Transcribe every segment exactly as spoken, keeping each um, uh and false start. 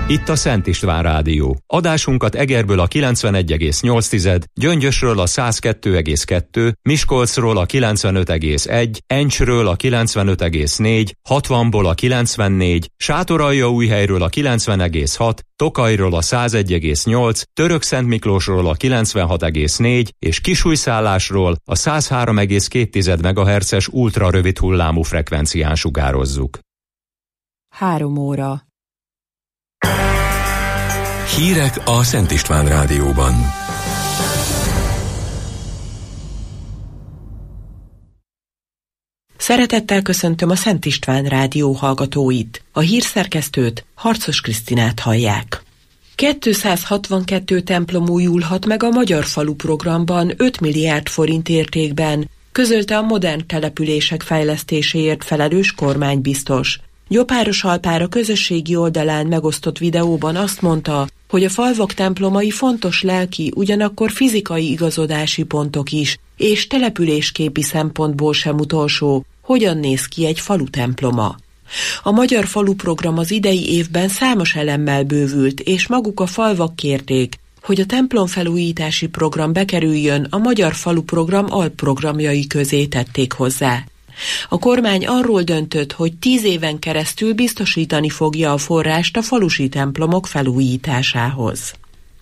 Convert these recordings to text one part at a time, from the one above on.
Itt a Szent István Rádió. Adásunkat Egerből a kilencvenegy egész nyolc, Gyöngyösről a száz kettő egész kettő, Miskolcról a kilencvenöt egész egy, Encsről a kilencvenöt egész négy, hatvanból a kilencvennégy, Sátoraljaújhelyről a kilencven egész hat, Tokajról a száz egy egész nyolc, Törökszentmiklósról a kilencvenhat egész négy és Kisújszállásról a száz három egész két megahertzes ultra rövid hullámú frekvencián sugározzuk. Három óra. Hírek a Szent István Rádióban. Szeretettel köszöntöm a Szent István Rádió hallgatóit. A hírszerkesztőt, Harcos Krisztinát hallják. kétszázhatvankettő templom újulhat meg a Magyar Falu programban öt milliárd forint értékben, közölte a modern települések fejlesztéséért felelős kormánybiztos. Gyopáros Alpár a közösségi oldalán megosztott videóban azt mondta, hogy a falvak templomai fontos lelki, ugyanakkor fizikai igazodási pontok is, és településképi szempontból sem utolsó, hogyan néz ki egy falu temploma. A Magyar Falu program az idei évben számos elemmel bővült, és maguk a falvak kérték, hogy a templomfelújítási program bekerüljön, a Magyar Falu program alprogramjai közé tették hozzá. A kormány arról döntött, hogy tíz éven keresztül biztosítani fogja a forrást a falusi templomok felújításához.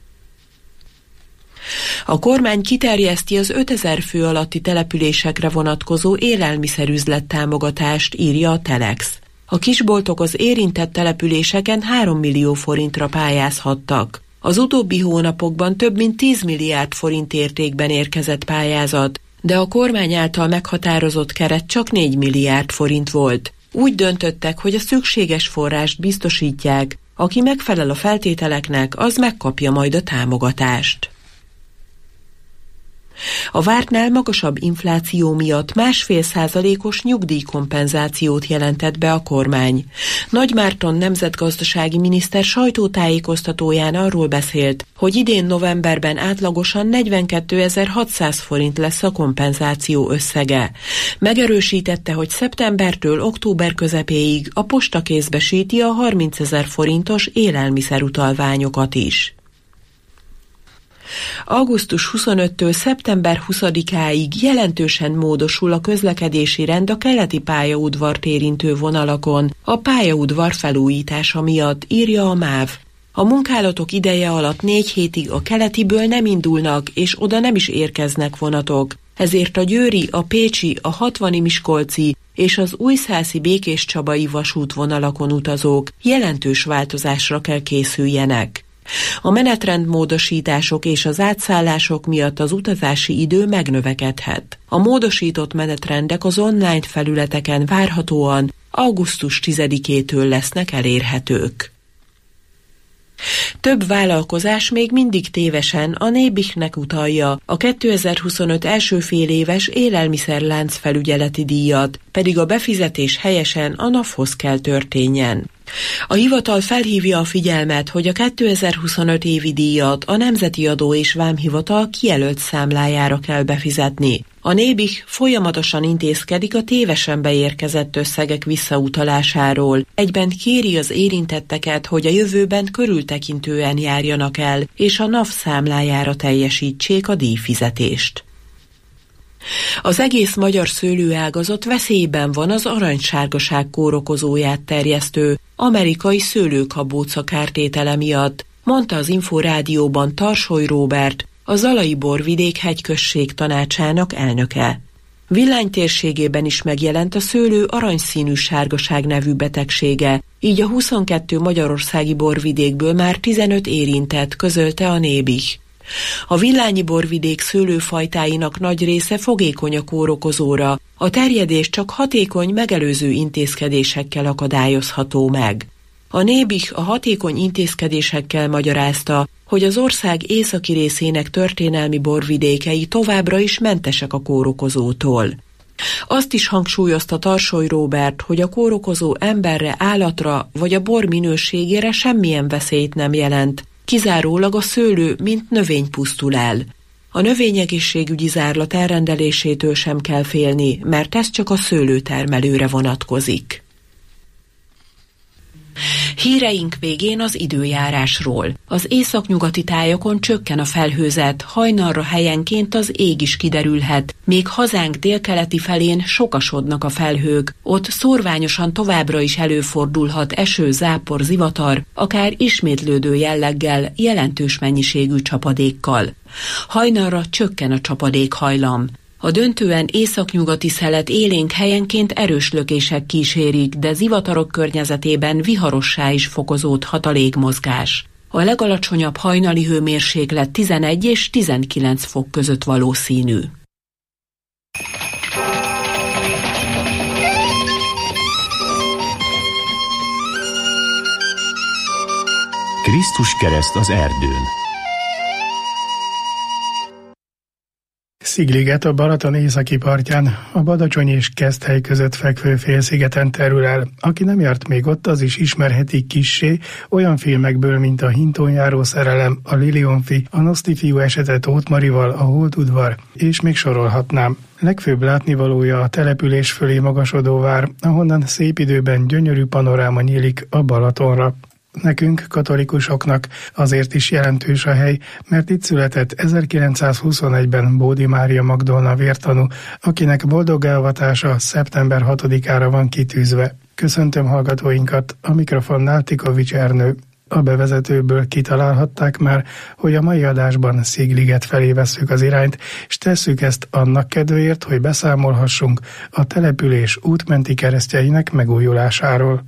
A kormány kiterjeszti az ötezer fő alatti településekre vonatkozó élelmiszerüzlet támogatást, írja a Telex. A kisboltok az érintett településeken három millió forintra pályázhattak. Az utóbbi hónapokban több mint tíz milliárd forint értékben érkezett pályázat, de a kormány által meghatározott keret csak négy milliárd forint volt. Úgy döntöttek, hogy a szükséges forrást biztosítják, aki megfelel a feltételeknek, az megkapja majd a támogatást. A vártnál magasabb infláció miatt másfél százalékos nyugdíjkompenzációt jelentett be a kormány. Nagy Márton nemzetgazdasági miniszter sajtótájékoztatóján arról beszélt, hogy idén novemberben átlagosan negyvenkétezer-hatszáz forint lesz a kompenzáció összege. Megerősítette, hogy szeptembertől október közepéig a posta kézbesíti a harmincezer forintos élelmiszerutalványokat is. augusztus huszonötödikétől szeptember huszadikáig jelentősen módosul a közlekedési rend a keleti pályaudvart érintő vonalakon, a pályaudvar felújítása miatt, írja a MÁV. A munkálatok ideje alatt négy hétig a keletiből nem indulnak, és oda nem is érkeznek vonatok. Ezért a győri, a pécsi, a hatvani miskolci és az újszászi békéscsabai vasútvonalakon utazók jelentős változásra kell készüljenek. A menetrendmódosítások és az átszállások miatt az utazási idő megnövekedhet. A módosított menetrendek az online felületeken várhatóan augusztus tizedikétől lesznek elérhetők. Több vállalkozás még mindig tévesen a Nébichnek utalja a kétezer-huszonöt első féléves élelmiszerlánc felügyeleti díjat, pedig a befizetés helyesen a NAV-hoz kell történjen. A hivatal felhívja a figyelmet, hogy a kétezer-huszonöt évi díjat a Nemzeti Adó és Vámhivatal kijelölt számlájára kell befizetni. A Nébich folyamatosan intézkedik a tévesen beérkezett összegek visszautalásáról. Egyben kéri az érintetteket, hogy a jövőben körültekintően járjanak el, és a NAV számlájára teljesítsék a díjfizetést. Az egész magyar szőlőágazat veszélyben van az aranysárgaság kórokozóját terjesztő amerikai szőlőkabóca kártétele miatt, mondta az Inforádióban Tarsoly Róbert, a Zalai Borvidék hegyközség tanácsának elnöke. Villány térségében is megjelent a szőlő aranyszínű sárgaság nevű betegsége, így a huszonkettő magyarországi borvidékből már tizenöt érintett, közölte a Nébich. A villányi borvidék szőlőfajtáinak nagy része fogékony a kórokozóra, a terjedés csak hatékony megelőző intézkedésekkel akadályozható meg. A Nébich a hatékony intézkedésekkel magyarázta, hogy az ország északi részének történelmi borvidékei továbbra is mentesek a kórokozótól. Azt is hangsúlyozta Tarsoly Róbert, hogy a kórokozó emberre, állatra vagy a bor minőségére semmilyen veszélyt nem jelent, kizárólag a szőlő, mint növény pusztul el. A növényegészségügyi zárlat elrendelésétől sem kell félni, mert ez csak a szőlőtermelőre vonatkozik. Híreink végén az időjárásról. Az északnyugati tájakon csökken a felhőzet, hajnalra helyenként az ég is kiderülhet, még hazánk délkeleti felén sokasodnak a felhők. Ott szórványosan továbbra is előfordulhat eső, zápor, zivatar, akár ismétlődő jelleggel, jelentős mennyiségű csapadékkal. Hajnalra csökken a csapadékhajlam. A döntően északnyugati szelet élénk helyenként erős lökések kísérik, de zivatarok környezetében viharossá is fokozódhat a légmozgás. A legalacsonyabb hajnali hőmérséklet tizenegy és tizenkilenc fok között valószínű. Krisztus kereszt az erdőn. Szigliget a Balaton északi partján, a Badacsony és Keszthely között fekvő félszigeten terül el. Aki nem járt még ott, az is ismerheti kissé olyan filmekből, mint a Hinton járó szerelem, a Lilionfi, a Noszti fiú esete Tóth Marival, a Holtudvar, és még sorolhatnám. Legfőbb látnivalója a település fölé magasodó vár, ahonnan szép időben gyönyörű panoráma nyílik a Balatonra. Nekünk, katolikusoknak azért is jelentős a hely, mert itt született ezerkilencszázhuszonegyben Bódi Mária Magdolna vértanú, akinek boldoggávatása szeptember hatodikára van kitűzve. Köszöntöm hallgatóinkat, a mikrofonnál Tikovics Ernő. A bevezetőből kitalálhatták már, hogy a mai adásban Szigliget felé vesszük az irányt, és tesszük ezt annak kedvéért, hogy beszámolhassunk a település útmenti keresztjeinek megújulásáról.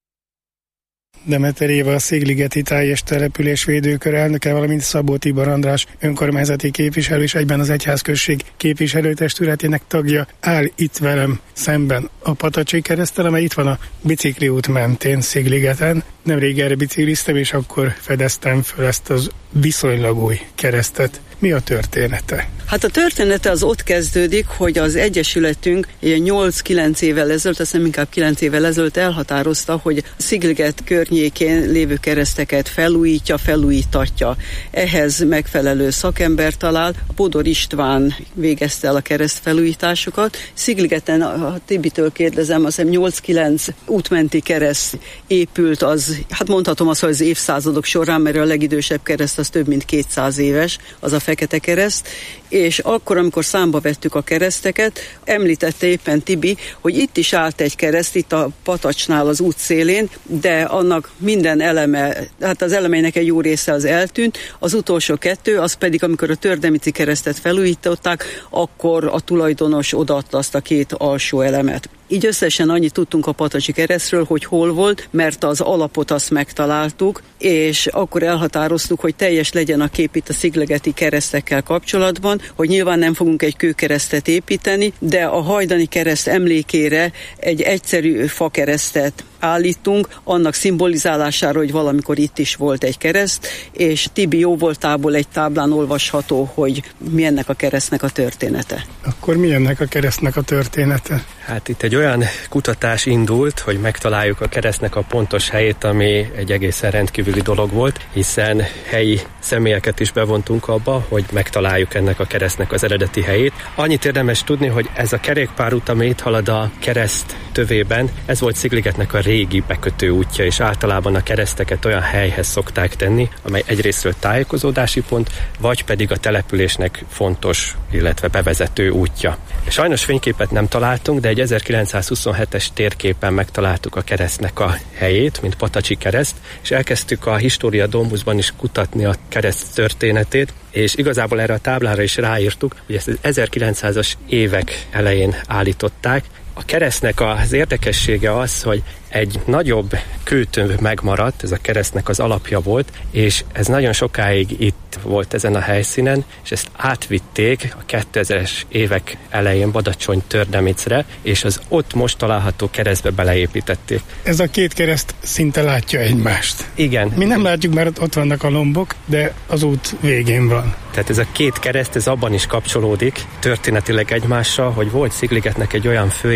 Demeter Éva, a Szigligeti Táj- és Településvédőkör elnöke, valamint Szabó Tibor András önkormányzati képviselő és egyben az egyházközség képviselőtestületének tagja áll itt velem szemben a Patacsi kereszttel, amely itt van a bicikliút mentén Szigligeten. Nemrég erre bicikliztem, és akkor fedeztem föl ezt az viszonylag új keresztet. Mi a története? Hát a története az ott kezdődik, hogy az Egyesületünk nyolc-kilenc évvel ezelőtt, azt hiszem inkább kilenc évvel ezelőtt elhatározta, hogy Szigliget környékén lévő kereszteket felújítja, felújítatja. Ehhez megfelelő szakember talál. A Bodor István végezte el a kereszt felújításokat. Szigligeten, a Tibitől kérdezem, azt hiszem nyolc-kilenc útmenti kereszt épült, az, hát mondhatom azt, hogy az évszázadok során, mert a legidősebb kereszt az több mint kétszáz éves, az a Fekete Kereszt, és akkor, amikor számba vettük a kereszteket, említette éppen Tibi, hogy itt is állt egy kereszt, itt a Patacsnál az út szélén, de annak minden eleme, hát az elemeinek egy jó része az eltűnt, az utolsó kettő, az pedig, amikor a Tördemici keresztet felújították, akkor a tulajdonos odaadta azt a két alsó elemet. Így összesen annyit tudtunk a Patacsi keresztről, hogy hol volt, mert az alapot azt megtaláltuk, és akkor elhatároztuk, hogy teljes legyen a kép itt a szigligeti keresztekkel kapcsolatban, hogy nyilván nem fogunk egy kőkeresztet építeni, de a hajdani kereszt emlékére egy egyszerű fakeresztet állítunk, annak szimbolizálására, hogy valamikor itt is volt egy kereszt, és Tibi jóvoltából egy táblán olvasható, hogy mi ennek a keresztnek a története. Akkor mi ennek a keresztnek a története? Hát itt egy olyan kutatás indult, hogy megtaláljuk a keresztnek a pontos helyét, ami egy egészen rendkívüli dolog volt, hiszen helyi személyeket is bevontunk abba, hogy megtaláljuk ennek a keresztnek az eredeti helyét. Annyit érdemes tudni, hogy ez a kerékpárút, ami itt halad a kereszt tövében, ez volt Szigligetnek a régi bekötő útja, és általában a kereszteket olyan helyhez szokták tenni, amely egyrésztről tájékozódási pont, vagy pedig a településnek fontos, illetve bevezető útja. Sajnos fényképet nem találtunk, de egy ezerkilencszázhuszonhetes térképen megtaláltuk a keresztnek a helyét, mint Patacsi kereszt, és elkezdtük a História Dombuszban is kutatni a kereszt történetét, és igazából erre a táblára is ráírtuk, hogy ezt az ezerkilencszázas évek elején állították. A keresztnek az érdekessége az, hogy egy nagyobb kőtömb megmaradt, ez a keresztnek az alapja volt, és ez nagyon sokáig itt volt ezen a helyszínen, és ezt átvitték a kétezres évek elején Badacsony Tördemicre, és az ott most található keresztbe beleépítették. Ez a két kereszt szinte látja egymást. Igen. Mi nem látjuk, mert ott vannak a lombok, de az út végén van. Tehát ez a két kereszt, ez abban is kapcsolódik történetileg egymással, hogy volt Szigligetnek egy olyan fője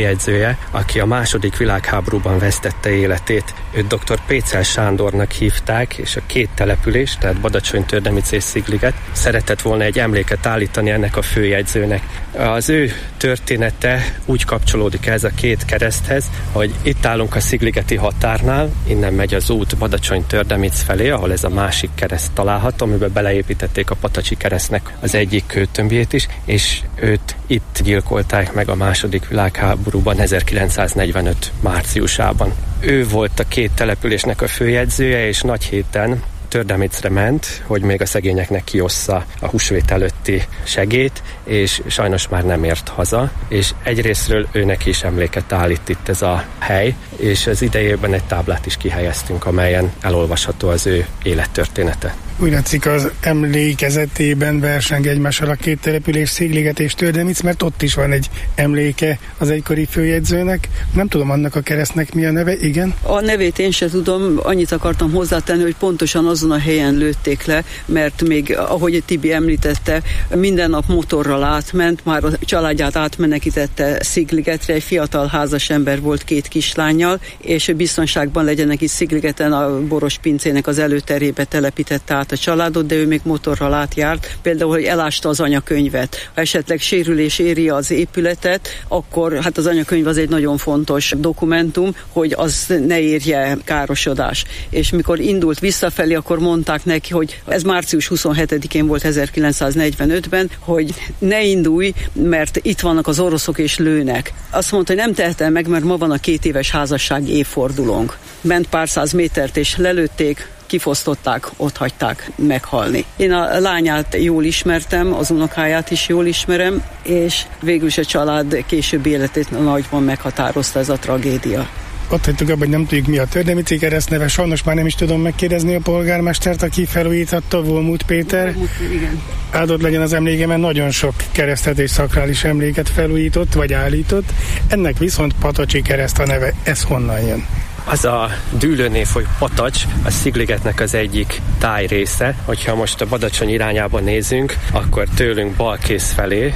főjegyzője, aki a második világháborúban vesztette életét. Őt dr. Pécel Sándornak hívták, és a két település, tehát Badacsony, Tördemic és Szigliget szeretett volna egy emléket állítani ennek a főjegyzőnek. Az ő története úgy kapcsolódik ez a két kereszthez, hogy itt állunk a szigligeti határnál, innen megy az út Badacsony-Tördemic felé, ahol ez a másik kereszt található, amiben beleépítették a Patacsi keresztnek az egyik kőtömbjét is, és őt itt gyilkolták meg a második világháborúban ezerkilencszáznegyvenöt márciusában. Ő volt a két településnek a főjegyzője, és nagy héten Tördemicre ment, hogy még a szegényeknek kiossza a húsvét előtti segélyt, és sajnos már nem ért haza, és egyrésztről őnek is emléket állít itt ez a hely, és az idejében egy táblát is kihelyeztünk, amelyen elolvasható az ő élettörténete. Úgy látszik, az emlékezetében verseng egymással a két település, Szigliget és Tördemic, mert ott is van egy emléke az egykori főjegyzőnek. Nem tudom annak a keresztnek mi a neve, igen? A nevét én sem tudom, annyit akartam hozzátenni, hogy pontosan azon a helyen lőtték le, mert még, ahogy Tibi említette, minden nap motorral átment, már a családját átmenekítette Szigligetre, egy fiatal házas ember volt két kislánnyal, és biztonságban legyenek itt Szigligeten, a boros pincének az előterébe telepítette át a családot, de ő még motorral átjárt, például, hogy elásta az anyakönyvet. Ha esetleg sérülés éri az épületet, akkor hát az anyakönyv az egy nagyon fontos dokumentum, hogy az ne érje károsodás. És mikor indult visszafelé, akkor mondták neki, hogy ez március huszonhetedikén volt ezerkilencszáznegyvenötben, hogy ne indulj, mert itt vannak az oroszok és lőnek. Azt mondta, hogy nem tehetem meg, mert ma van a két éves házasság évfordulónk. Ment pár száz métert és lelőtték, kifosztották, ott hagyták meghalni. Én a lányát jól ismertem, az unokáját is jól ismerem, és végül is a család későbbi életét nagyban meghatározta ez a tragédia. Ott hagytuk abban, hogy nem tudjuk, mi a Tördemici kereszt neve, sajnos már nem is tudom megkérdezni a polgármestert, aki felújítatta, Volmut Péter. Volmut, igen. Áldott legyen az emléke, mert nagyon sok keresztet és szakrális emléket felújított, vagy állított. Ennek viszont Patacsi kereszt a neve, ez honnan jön? Az a dűlőnév, hogy Patacs, a Szigligetnek az egyik tájrésze. Hogyha most a Badacsony irányába nézünk, akkor tőlünk balkész felé,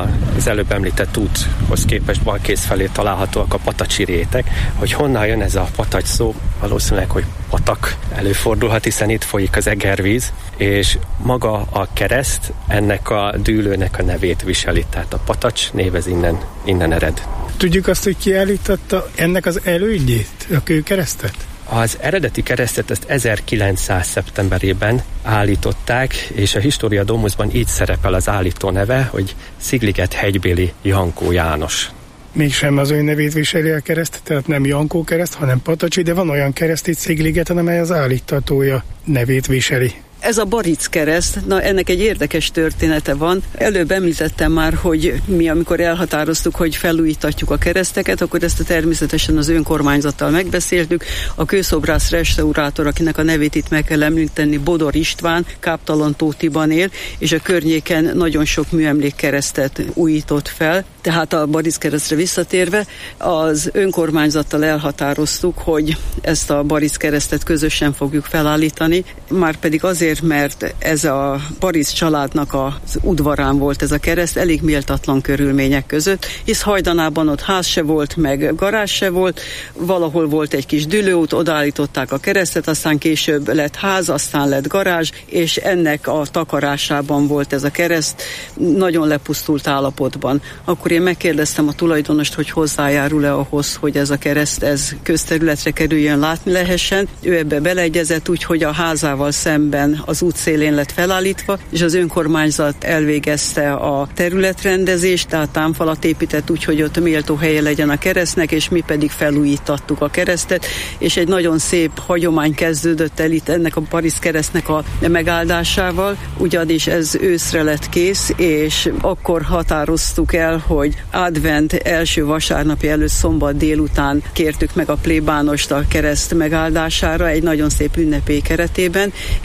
az előbb említett úthoz képest balkész felé találhatóak a patacsi rétek. Hogy honnan jön ez a Patacs szó, valószínűleg, hogy patak előfordulhat, hiszen itt folyik az egervíz, és maga a kereszt ennek a dűlőnek a nevét viseli, tehát a Patacs név ez innen, innen ered. Tudjuk azt, hogy ki állította ennek az elődjét, a kőkeresztet? Az eredeti keresztet ezt ezerkilencszáz szeptemberében állították, és a Historia Domusban így szerepel az állító neve, hogy Szigliget hegybéli Jankó János. Mégsem az ő nevét viseli a kereszt, tehát nem Jankó kereszt, hanem Patacsi, de van olyan kereszt itt Szigligeten, amely az állítatója nevét viseli. Ez a Baric kereszt, na ennek egy érdekes története van. Előbb említettem már, hogy mi amikor elhatároztuk, hogy felújítatjuk a kereszteket, akkor ezt természetesen az önkormányzattal megbeszéltük. A kőszobrász restaurátor, akinek a nevét itt meg kell említeni, Bodor István, Káptalan-Tótiban él, és a környéken nagyon sok műemlékkeresztet újított fel. Tehát a Baric keresztre visszatérve, az önkormányzattal elhatároztuk, hogy ezt a Baric keresztet közösen fogjuk felállítani, már pedig azért, mert ez a Baric családnak az udvarán volt ez a kereszt, elég méltatlan körülmények között, hisz hajdanában ott ház se volt, meg garázs se volt, valahol volt egy kis dülőút, odaállították a keresztet, aztán később lett ház, aztán lett garázs, és ennek a takarásában volt ez a kereszt, nagyon lepusztult állapotban. Akkor én megkérdeztem a tulajdonost, hogy hozzájárul-e ahhoz, hogy ez a kereszt ez közterületre kerüljön, látni lehessen. Ő ebbe beleegyezett, úgyhogy a házával szemben az útszélén lett felállítva, és az önkormányzat elvégezte a területrendezést, tehát támfalat épített úgy, hogy ott méltó helye legyen a keresztnek, és mi pedig felújítottuk a keresztet, és egy nagyon szép hagyomány kezdődött el itt ennek a Baric keresztnek a megáldásával, ugyanis ez őszre lett kész, és akkor határoztuk el, hogy advent első vasárnapi előtt szombat délután kértük meg a plébánost a kereszt megáldására egy nagyon szép ünnepély keretében, és utána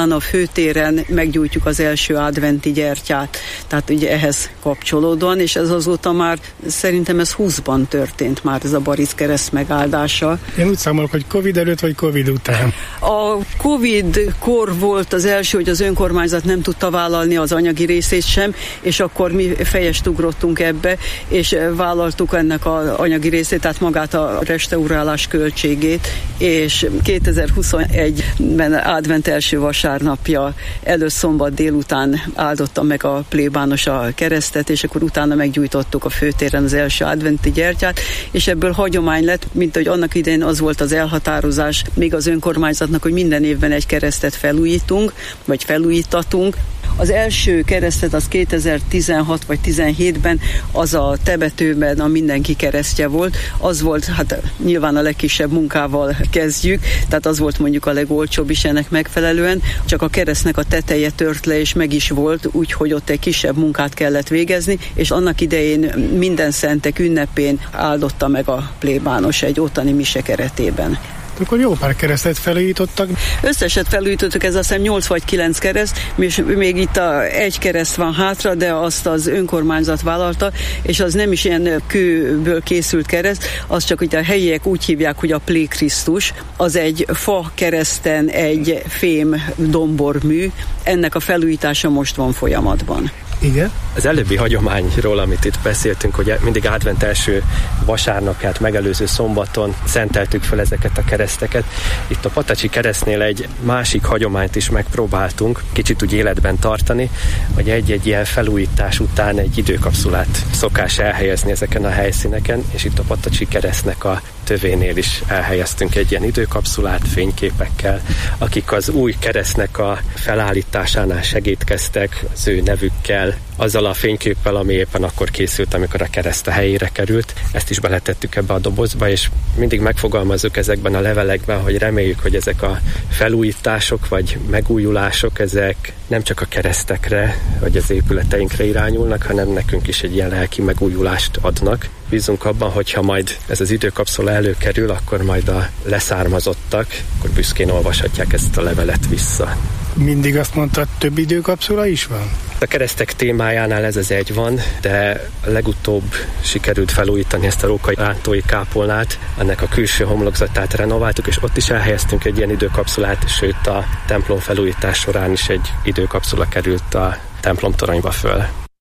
utána a főtéren meggyújtjuk az első adventi gyertyát. Tehát ugye ehhez kapcsolódóan, és ez azóta már szerintem ez húszban történt már ez a Baric-kereszt megáldása. Én úgy számolok, hogy Covid előtt vagy Covid után. A Covid-kor volt az első, hogy az önkormányzat nem tudta vállalni az anyagi részét sem, és akkor mi fejest ugrottunk ebbe, és vállaltuk ennek az anyagi részét, tehát magát a restaurálás költségét, és kétezer-huszonegyben advent első vasárnapja előtt szombat délután áldotta meg a plébános a keresztet, és akkor utána meggyújtottuk a főtéren az első adventi gyertyát, és ebből hagyomány lett, mint hogy annak idején az volt az elhatározás még az önkormányzatnak, hogy minden évben egy keresztet felújítunk, vagy felújítatunk. Az első keresztet az kétezer-tizenhat vagy tizenhétben az a Tebetőben a Mindenki keresztje volt. Az volt, hát nyilván a legkisebb munkával kezdjük, tehát az volt mondjuk a legolcsóbb is ennek megfelelően, csak a keresztnek a teteje tört le, és meg is volt, úgyhogy ott egy kisebb munkát kellett végezni, és annak idején minden szentek ünnepén áldotta meg a plébános egy ottani mise keretében. Akkor jó pár keresztet felújítottak. Összeset felújítottuk, ez azt hiszem nyolc vagy kilenc kereszt, és még itt a, egy kereszt van hátra, de azt az önkormányzat vállalta, és az nem is ilyen kőből készült kereszt, az csak, hogy a helyiek úgy hívják, hogy a Plé Krisztus, az egy fa kereszten egy fém dombormű, ennek a felújítása most van folyamatban. Igen. Az előbbi hagyományról, amit itt beszéltünk, hogy mindig advent első vasárnapját megelőző szombaton szenteltük fel ezeket a kereszteket. Itt a Patacsi keresztnél egy másik hagyományt is megpróbáltunk kicsit úgy életben tartani, hogy egy-egy ilyen felújítás után egy időkapszulát szokás elhelyezni ezeken a helyszíneken, és itt a Patacsi keresztnek a tövénél is elhelyeztünk egy ilyen időkapszulát fényképekkel, akik az új keresztnek a felállításánál segítkeztek az ő nevükkel, azzal a fényképpel, ami éppen akkor készült, amikor a kereszt a helyére került. Ezt is beletettük ebbe a dobozba, és mindig megfogalmazzuk ezekben a levelekben, hogy reméljük, hogy ezek a felújítások vagy megújulások, ezek nem csak a keresztekre, vagy az épületeinkre irányulnak, hanem nekünk is egy ilyen lelki megújulást adnak. Bízunk abban, hogyha majd ez az időkapszula előkerül, akkor majd a leszármazottak, akkor büszkén olvashatják ezt a levelet vissza. Mindig azt mondta, több időkapszula is van? A keresztek témájánál ez az egy van, de legutóbb sikerült felújítani ezt a rókai rántói kápolnát, ennek a külső homlokzatát renováltuk, és ott is elhelyeztünk egy ilyen időkapszulát, sőt a templom felújítás során is egy időkapszula került a templom toronyba föl.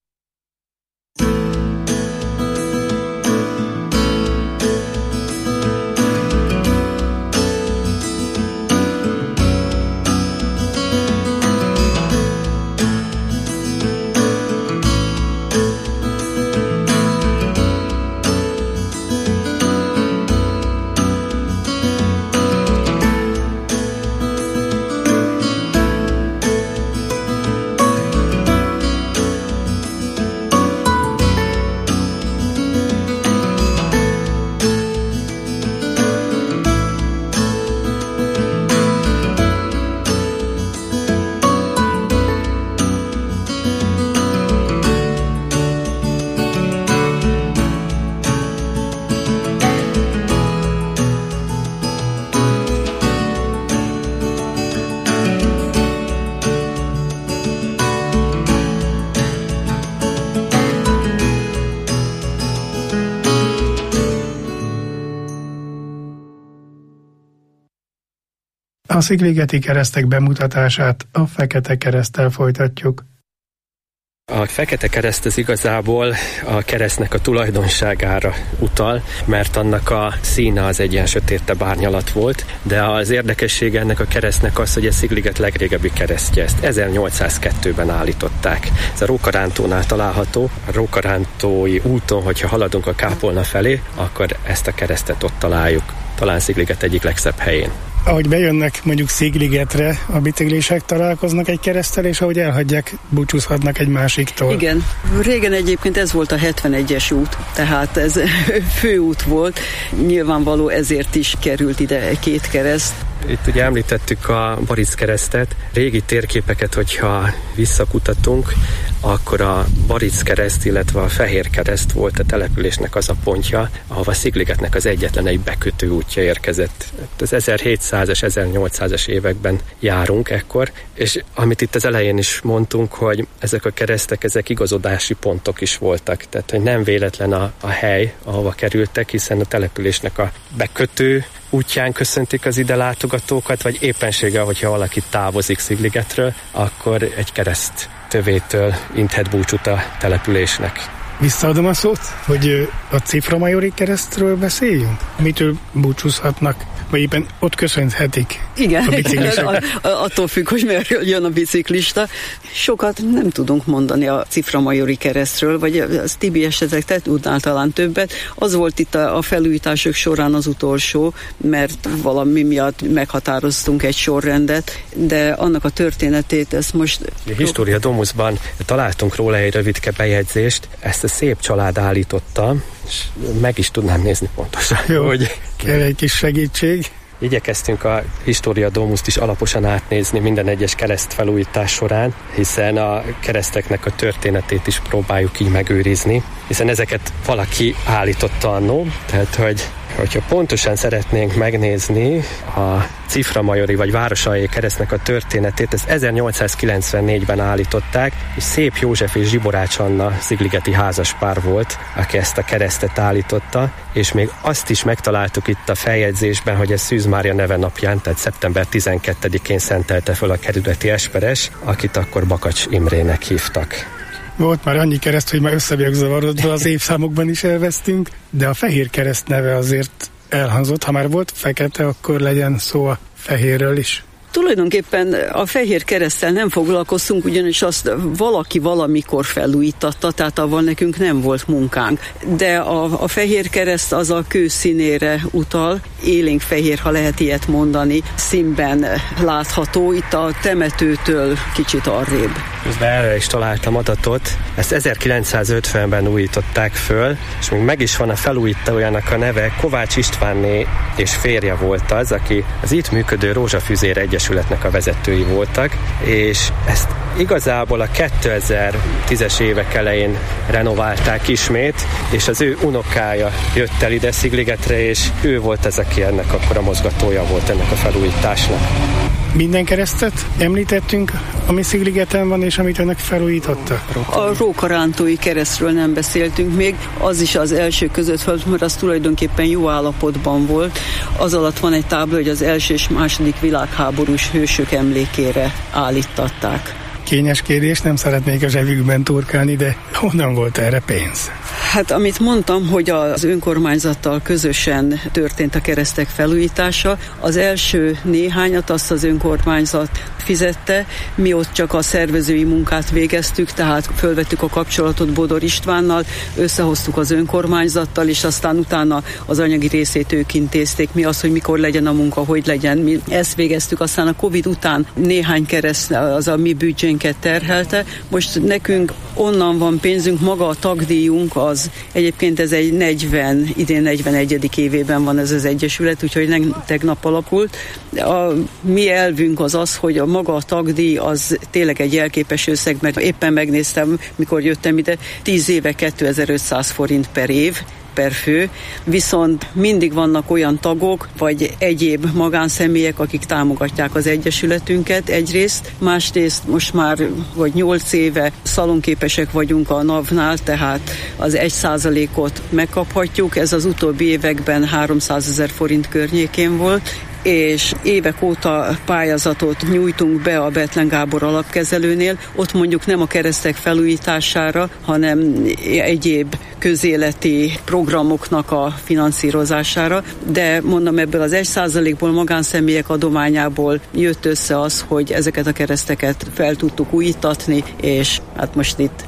A szigligeti keresztek bemutatását a Fekete Kereszttel folytatjuk. A Fekete Kereszt az igazából a keresztnek a tulajdonságára utal, mert annak a színe az egy ilyen sötétebb árnyalat volt, de az érdekessége ennek a keresztnek az, hogy a Szigliget legrégebbi keresztje, ezt ezernyolcszázkettőben állították. Ez a Rókarántónál található. A Rókarántói úton, hogyha haladunk a kápolna felé, akkor ezt a keresztet ott találjuk. Talán Szigliget egyik legszebb helyén. Ahogy bejönnek mondjuk Szigligetre, a biciklisek találkoznak egy kereszttel, és ahogy elhagyják, búcsúzhatnak egy másiktól. Igen. Régen egyébként ez volt a hetvenegyes út, tehát ez főút volt. Nyilvánvaló ezért is került ide két kereszt. Itt ugye említettük a Baric keresztet. Régi térképeket, hogyha visszakutatunk, akkor a Baric kereszt, illetve a Fehér kereszt volt a településnek az a pontja, ahova Szigligetnek az egyetlen egy bekötő útja érkezett. Az ezerhétszázas, ezernyolcszázas években járunk ekkor, és amit itt az elején is mondtunk, hogy ezek a keresztek, ezek igazodási pontok is voltak, tehát hogy nem véletlen a, a hely, ahova kerültek, hiszen a településnek a bekötő útján köszöntik az ide látogatókat, vagy éppenséggel, hogyha valaki távozik Szigligetről, akkor egy kereszt tövétől inthet búcsút a településnek. Visszaadom a szót, hogy a Cifra-majori keresztről beszéljünk? Mitől búcsúzhatnak, vagy éppen ott köszönhetik? Igen, a attól függ, hogy merről jön a biciklista. Sokat nem tudunk mondani a Cifra-majori keresztről, vagy a Tibi esetek te tudnál talán többet. Az volt itt a, a felújítások során az utolsó, mert valami miatt meghatároztunk egy sorrendet, de annak a történetét ezt most... A História Domusban találtunk róla egy rövidke bejegyzést, ezt a szép család állította, és meg is tudnám nézni pontosan. Jó, hogy... kell egy kis segítség. Igyekeztünk a História Domuszt is alaposan átnézni minden egyes kereszt felújítás során, hiszen a kereszteknek a történetét is próbáljuk így megőrizni, hiszen ezeket valaki állította annó, tehát hogy hogyha pontosan szeretnénk megnézni a Cifra-majori vagy Városaljahi keresztnek a történetét, ezt ezernyolcszázkilencvennégyben állították, és Szép József és Zsiborács Anna szigligeti házaspár volt, aki ezt a keresztet állította, és még azt is megtaláltuk itt a feljegyzésben, hogy ez Szűz Mária neve napján, tehát szeptember tizenkettedikén szentelte föl a kerületi esperes, akit akkor Bakacs Imrének hívtak. Volt már annyi kereszt, hogy már össze vagyok zavarodva, az évszámokban is elvesztünk, de a Fehér kereszt neve azért elhangzott. Ha már volt fekete, akkor legyen szó a fehérről is. Tulajdonképpen a Fehér kereszttel nem foglalkoztunk, ugyanis azt valaki valamikor felújítatta, tehát avval nekünk nem volt munkánk. De a, a Fehér kereszt az a kő színére utal, élénk fehér, ha lehet ilyet mondani, színben látható, itt a temetőtől kicsit arrébb. Közben erre is találtam adatot, ezt ezerkilencszázötvenben újították föl, és még meg is van a felújítójának a neve, Kovács Istvánné és férje volt az, aki az itt működő Rózsafüzér Egyesületnek a vezetői voltak, és ezt igazából a kétezertízes évek elején renoválták ismét, és az ő unokája jött el ide Szigligetre, és ő volt az, aki ennek akkor a mozgatója volt ennek a felújításnak. Minden keresztet említettünk, ami Szigligeten van, és amit önök felújította? A Rókarántói keresztről nem beszéltünk még, az is az első között volt, mert az tulajdonképpen jó állapotban volt. Az alatt van egy tábla, hogy az első és második világháborús hősök emlékére állítatták. Kényes kérdés, nem szeretnék a zsebükben turkálni, de honnan volt erre pénz? Hát amit mondtam, hogy az önkormányzattal közösen történt a keresztek felújítása, az első néhányat azt az önkormányzat fizette, mi ott csak a szervezői munkát végeztük, tehát fölvettük a kapcsolatot Bodor Istvánnal, összehoztuk az önkormányzattal, és aztán utána az anyagi részét ők intézték, mi az, hogy mikor legyen a munka, hogy legyen, mi ezt végeztük, aztán a Covid után néhány kereszt az a mi büdzsénket terhelte, most nekünk onnan van pénzünk, maga a tagdíjunk az, egyébként ez egy negyven, idén negyvenegyedik évében van ez az egyesület, úgyhogy nem tegnap alakult. A mi elvünk az az, hogy a maga a tagdíj az tényleg egy jelképes összeg, mert éppen megnéztem, mikor jöttem ide, tíz éve kétezer-ötszáz forint per év, per fő, viszont mindig vannak olyan tagok, vagy egyéb magánszemélyek, akik támogatják az egyesületünket egyrészt, másrészt most már vagy nyolc éve szalonképesek vagyunk a NAV-nál, tehát az egy százalékot megkaphatjuk, ez az utóbbi években háromszázezer forint környékén volt, és évek óta pályázatot nyújtunk be a Bethlen Gábor alapkezelőnél, ott mondjuk nem a keresztek felújítására, hanem egyéb közéleti programoknak a finanszírozására, de mondom, ebből az egy százalékból magánszemélyek adományából jött össze az, hogy ezeket a kereszteket fel tudtuk újítatni, és hát most itt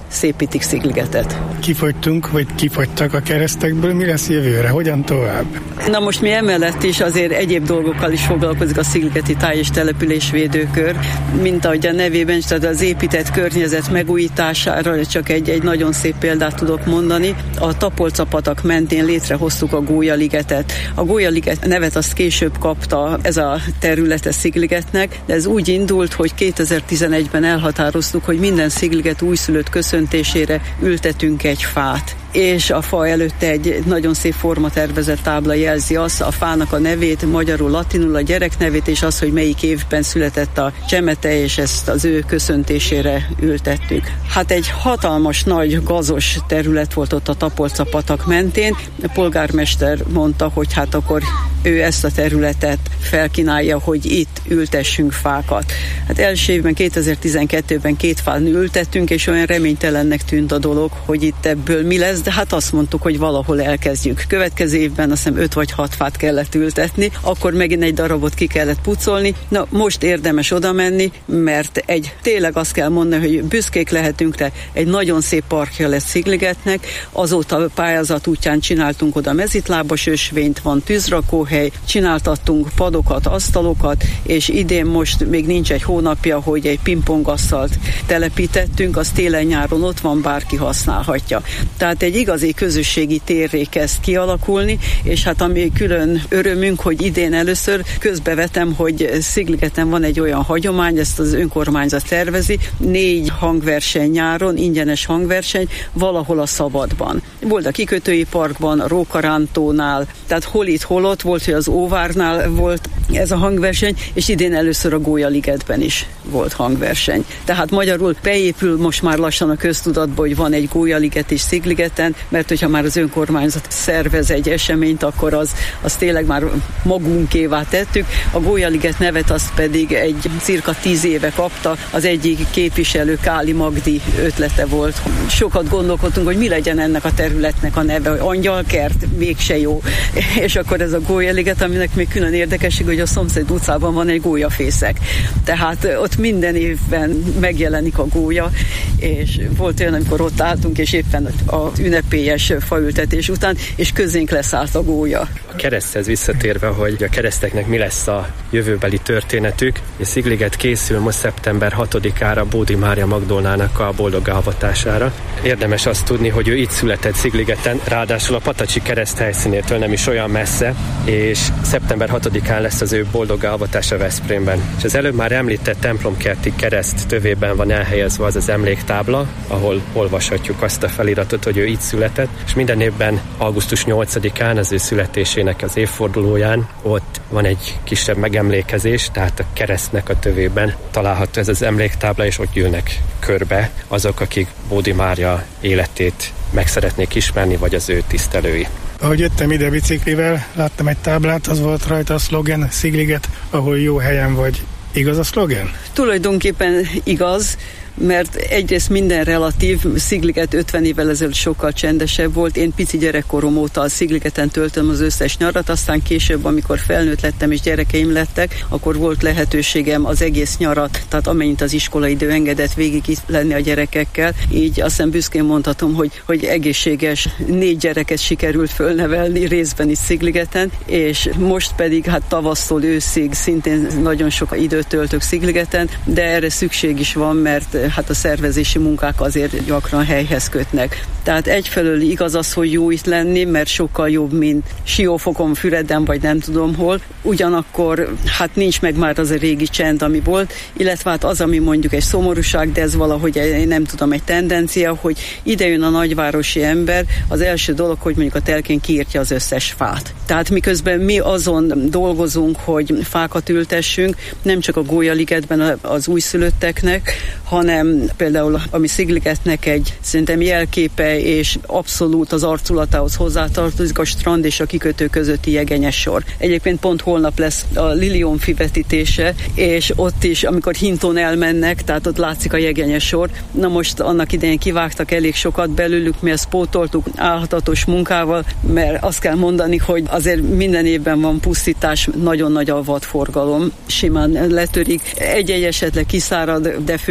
szépítik Szigligetet. Kifogytunk, vagy kifogytak a keresztekből, mi lesz jövőre, hogyan tovább? Na most mi emellett is azért egyéb dolgokkal is foglalkozik a Szigligeti Táj- és Településvédőkör, mint ahogy a nevében, tehát az épített környezet megújítására csak egy, egy nagyon szép példát tudok mondani. A Tapolca-patak mentén létrehoztuk a Gólyaligetet. A Gólyaliget nevet azt később kapta ez a területe Szigligetnek, de ez úgy indult, hogy kétezer-tizenegyben elhatároztuk, hogy minden Szigliget újszülött köszöntésére ültetünk egy fát. És a fa előtte egy nagyon szép formatervezett tábla jelzi azt, a fának a nevét, magyarul, latinul a gyerek nevét, és az, hogy melyik évben született a csemete, és ezt az ő köszöntésére ültettük. Hát egy hatalmas, nagy, gazos terület volt ott a Tapolca-patak mentén. A polgármester mondta, hogy hát akkor ő ezt a területet felkínálja, hogy itt ültessünk fákat. Hát első évben, kétezer-tizenkettőben két fán ültettünk, és olyan reménytelennek tűnt a dolog, hogy itt ebből mi lesz, de hát azt mondtuk, hogy valahol elkezdjük. Következő évben azt hiszem öt vagy hat fát kellett ültetni, akkor megint egy darabot ki kellett pucolni. Na, most érdemes oda menni, mert egy, tényleg azt kell mondani, hogy büszkék lehetünk, de egy nagyon szép parkja lesz Szigligetnek. Azóta a pályázat útján csináltunk oda mezitlábas ösvényt, van tűzrakóhely, csináltattunk padokat, asztalokat, és idén most még nincs egy hónapja, hogy egy pingpongasztalt telepítettünk, az télen-nyáron ott van, bárki használhatja. Tehát egy igazi közösségi térré kezd kialakulni, és hát ami külön örömünk, hogy idén először közbevetem, hogy Szigligeten van egy olyan hagyomány, ezt az önkormányzat tervezi, négy hangverseny nyáron, ingyenes hangverseny, valahol a Szabadban. Volt a Kikötői Parkban, a Rókarántónál, tehát hol itt, hol ott volt, hogy az Óvárnál volt ez a hangverseny, és idén először a Gólyaligetben is volt hangverseny. Tehát magyarul beépül most már lassan a köztudatba, hogy van egy Gólyaliget és Szigligeten, mert hogyha már az önkormányzat szervez egy eseményt, akkor az, az tényleg már magunkévá tettük. A Gólyaliget nevet azt pedig egy cirka tíz éve kapta, az egyik képviselő, Káli Magdi ötlete volt. Sokat gondolkodtunk, hogy mi legyen ennek a területnek a neve, hogy Angyalkert, mégse jó. És akkor ez a Gólyaliget, aminek még külön érdekesség, hogy a szomszéd utcában van egy gólyafészek. Tehát ott minden évben megjelenik a gólya, és volt olyan, amikor ott álltunk, és éppen az ünnepélyes faültetés után, és közénk leszállt a gólya. A kereszthez visszatérve, hogy a kereszteknek mi lesz a jövőbeli történetük, és Szigliget készül most szeptember hatodikára Bódi Mária Magdolnának a boldogálvatására. Érdemes azt tudni, hogy ő itt született Szigligeten, ráadásul a Patacsi kereszt helyszínétől nem is olyan messze, és szeptember hatodikán lesz az ő boldogálvatása Veszprémben. És az előbb már említett templomkerti kereszt tövében van elhelyezve az az emléktábla, ahol olvashatjuk azt a feliratot, hogy ő itt született, és minden évben augusztus nyolcadikán, az ő születésének az évfordulóján ott van egy kisebb megemlékezés, tehát a keresztnek a tövében található ez az emléktábla, és ott gyűlnek körbe azok, akik Bódi Mária életét meg szeretnék ismerni, vagy az ő tisztelői. Ahogy jöttem ide biciklivel, láttam egy táblát, az volt rajta a szlogen, Szigliget, ahol jó helyen vagy. Igaz a szlogen? Tulajdonképpen igaz, mert egyrészt minden relatív, Szigliget ötven évvel ezelőtt sokkal csendesebb volt. Én pici gyerekkorom óta a Szigligeten töltöm az összes nyarat, aztán később, amikor felnőtt lettem és gyerekeim lettek, akkor volt lehetőségem az egész nyarat, tehát amennyit az iskolaidő engedett, végig itt lenni a gyerekekkel. Így azt hiszem büszkén mondhatom, hogy, hogy egészséges négy gyereket sikerült fölnevelni részben is Szigligeten, és most pedig hát tavasztól őszig szintén nagyon sok időt töltök Szigligeten, de erre szükség is van, mert hát a szervezési munkák azért gyakran helyhez kötnek. Tehát egyfelől igaz az, hogy jó itt lenni, mert sokkal jobb, mint Siófokon, Füreden, vagy nem tudom hol. Ugyanakkor hát nincs meg már az a régi csend, ami volt, illetve hát az, ami mondjuk egy szomorúság, de ez valahogy egy, nem tudom, egy tendencia, hogy ide jön a nagyvárosi ember, az első dolog, hogy mondjuk a telkén kiírtja az összes fát. Tehát miközben mi azon dolgozunk, hogy fákat ültessünk, nem csak a Gólyaligetben az újszülötteknek, hanem például ami Szigligetnek egy szerintem jelképe, és abszolút az arculatához hozzátartozik a strand és a kikötő közötti jegenyes sor. Egyébként pont holnap lesz a Liliomfi vetítése, és ott is, amikor Hintón elmennek, tehát ott látszik a jegenyes sor. Na most annak idején kivágtak elég sokat belőlük, mi ezt pótoltuk álhatatos munkával, mert azt kell mondani, hogy azért minden évben van pusztítás, nagyon nagy a vadforgalom, simán letörik. Egy-egy esetleg kiszárad, de főként a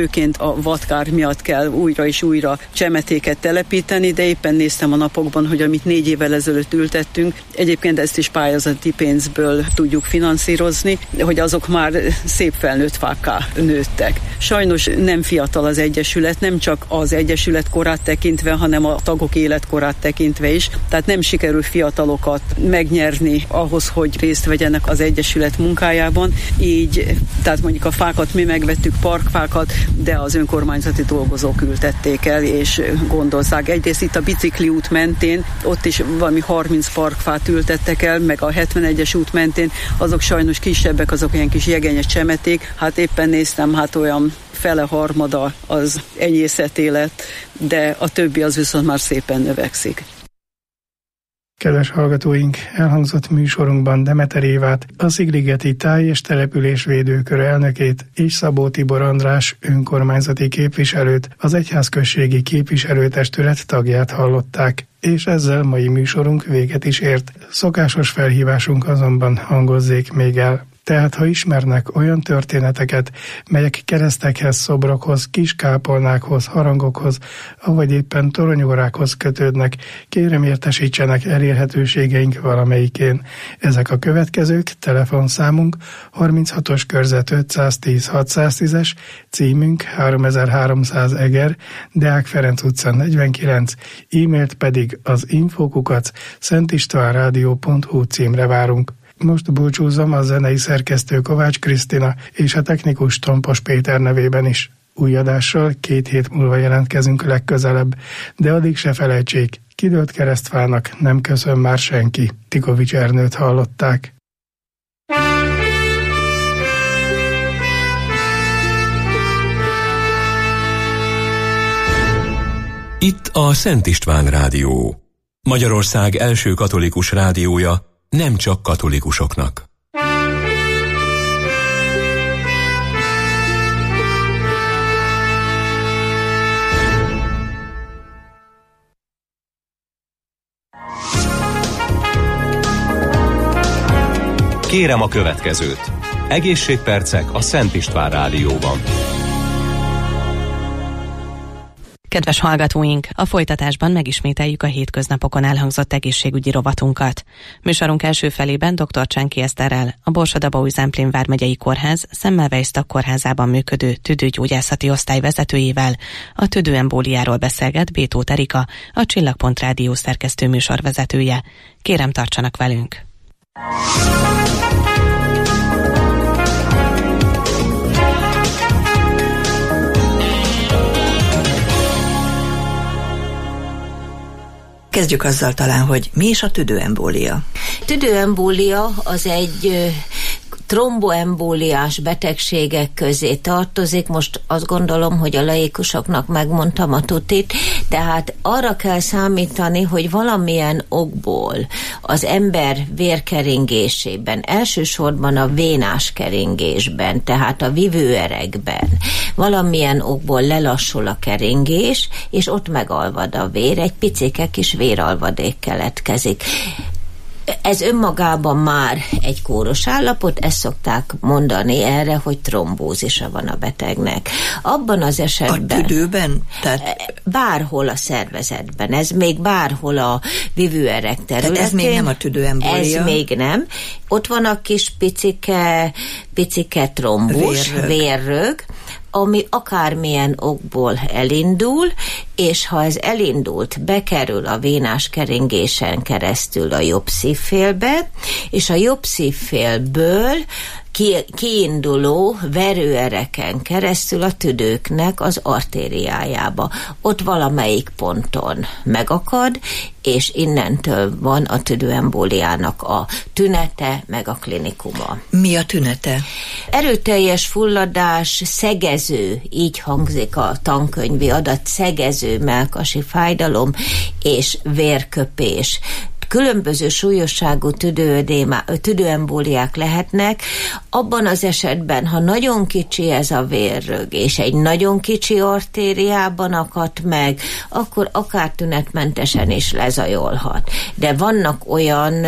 a vadkár miatt kell újra és újra csemetéket telepíteni, de éppen néztem a napokban, hogy amit négy évvel ezelőtt ültettünk, egyébként ezt is pályázati pénzből tudjuk finanszírozni, hogy azok már szép felnőtt fákká nőttek. Sajnos nem fiatal az egyesület, nem csak az egyesület korát tekintve, hanem a tagok életkorát tekintve is. Tehát nem sikerül fiatalokat megnyerni ahhoz, hogy részt vegyenek az egyesület munkájában. Így, tehát mondjuk a fákat mi megvettük, parkfákat, de az önkormányzati dolgozók ültették el, és gondozzák. Egyrészt itt a bicikli út mentén, ott is valami harminc parkfát ültettek el, meg a hetvenegyes út mentén, azok sajnos kisebbek, azok ilyen kis jegenyes csemeték. Hát éppen néztem, hát olyan fele harmada az enyészeté lett, de a többi az viszont már szépen növekszik. Kedves hallgatóink, elhangzott műsorunkban Demeter Évát, a Szigligeti Táj- és Településvédőkör elnökét és Szabó Tibor András önkormányzati képviselőt, az egyházközségi képviselőtestület tagját hallották. És ezzel mai műsorunk véget is ért. Szokásos felhívásunk azonban hangozzék még el. Tehát, ha ismernek olyan történeteket, melyek keresztekhez, szobrokhoz, kiskápolnákhoz, harangokhoz, avagy éppen toronyórákhoz kötődnek, kérem értesítsenek elérhetőségeink valamelyikén. Ezek a következők: telefonszámunk harminchatos körzet ötszáztíz hatszáztízes, címünk háromezer-háromszáz Eger, Deák Ferenc utca negyvenkilenc, e-mailt pedig az infokukac szentistvánrádió pont hu címre várunk. Most búcsúzom a zenei szerkesztő Kovács Krisztina és a technikus Tompos Péter nevében is. Új adással két hét múlva jelentkezünk legközelebb, de addig se felejtsék, kidőlt keresztfának nem köszön már senki. Tikovics Ernőt hallották. Itt a Szent István Rádió, Magyarország első katolikus rádiója, nem csak katolikusoknak. Kérem a következőt. Egészségpercek a Szent István Rádióban. Kedves hallgatóink, a folytatásban megismételjük a hétköznapokon elhangzott egészségügyi rovatunkat. Műsorunk első felében dr. Csenki Eszterrel, a Borsod-Abaúj-Zemplén vármegyei kórház Semmelweis kórházában működő tüdőgyógyászati osztály vezetőjével a tüdőembóliáról beszélget Bétót Erika, a Csillagpont Rádió szerkesztő műsorvezetője. Kérem, tartsanak velünk! Kezdjük azzal talán, hogy mi is a tüdőembólia? Tüdőembólia az egy tromboembóliás betegségek közé tartozik. Most azt gondolom, hogy a laikusoknak megmondtam a tutit, tehát arra kell számítani, hogy valamilyen okból az ember vérkeringésében, elsősorban a vénás keringésben, tehát a vivőerekben valamilyen okból lelassul a keringés, és ott megalvad a vér, egy picike kis véralvadék keletkezik. Ez önmagában már egy kóros állapot, ezt szokták mondani erre, hogy trombózisa van a betegnek. Abban az esetben... A tüdőben? Tehát... Bárhol a szervezetben, ez még bárhol a vivőerek területén. Tehát ez még nem a tüdőembólia? Ez még nem. Ott van a kis picike, picike trombus, vérrög. vérrög, ami akármilyen okból elindul, és ha ez elindult, bekerül a vénás keringésen keresztül a jobb szívfélbe, és a jobb szívfélből ki, kiinduló verőereken keresztül a tüdőknek az artériájába. Ott valamelyik ponton megakad, és innentől van a tüdőembóliának a tünete, meg a klinikuma. Mi a tünete? Erőteljes fulladás, szegező, így hangzik a tankönyvi adat, szegező melkasi fájdalom és vérköpés. különböző súlyosságú tüdőödéma, tüdőembóliák lehetnek, abban az esetben, ha nagyon kicsi ez a vérrög, és egy nagyon kicsi artériában akadt meg, akkor akár tünetmentesen is lezajolhat. De vannak olyan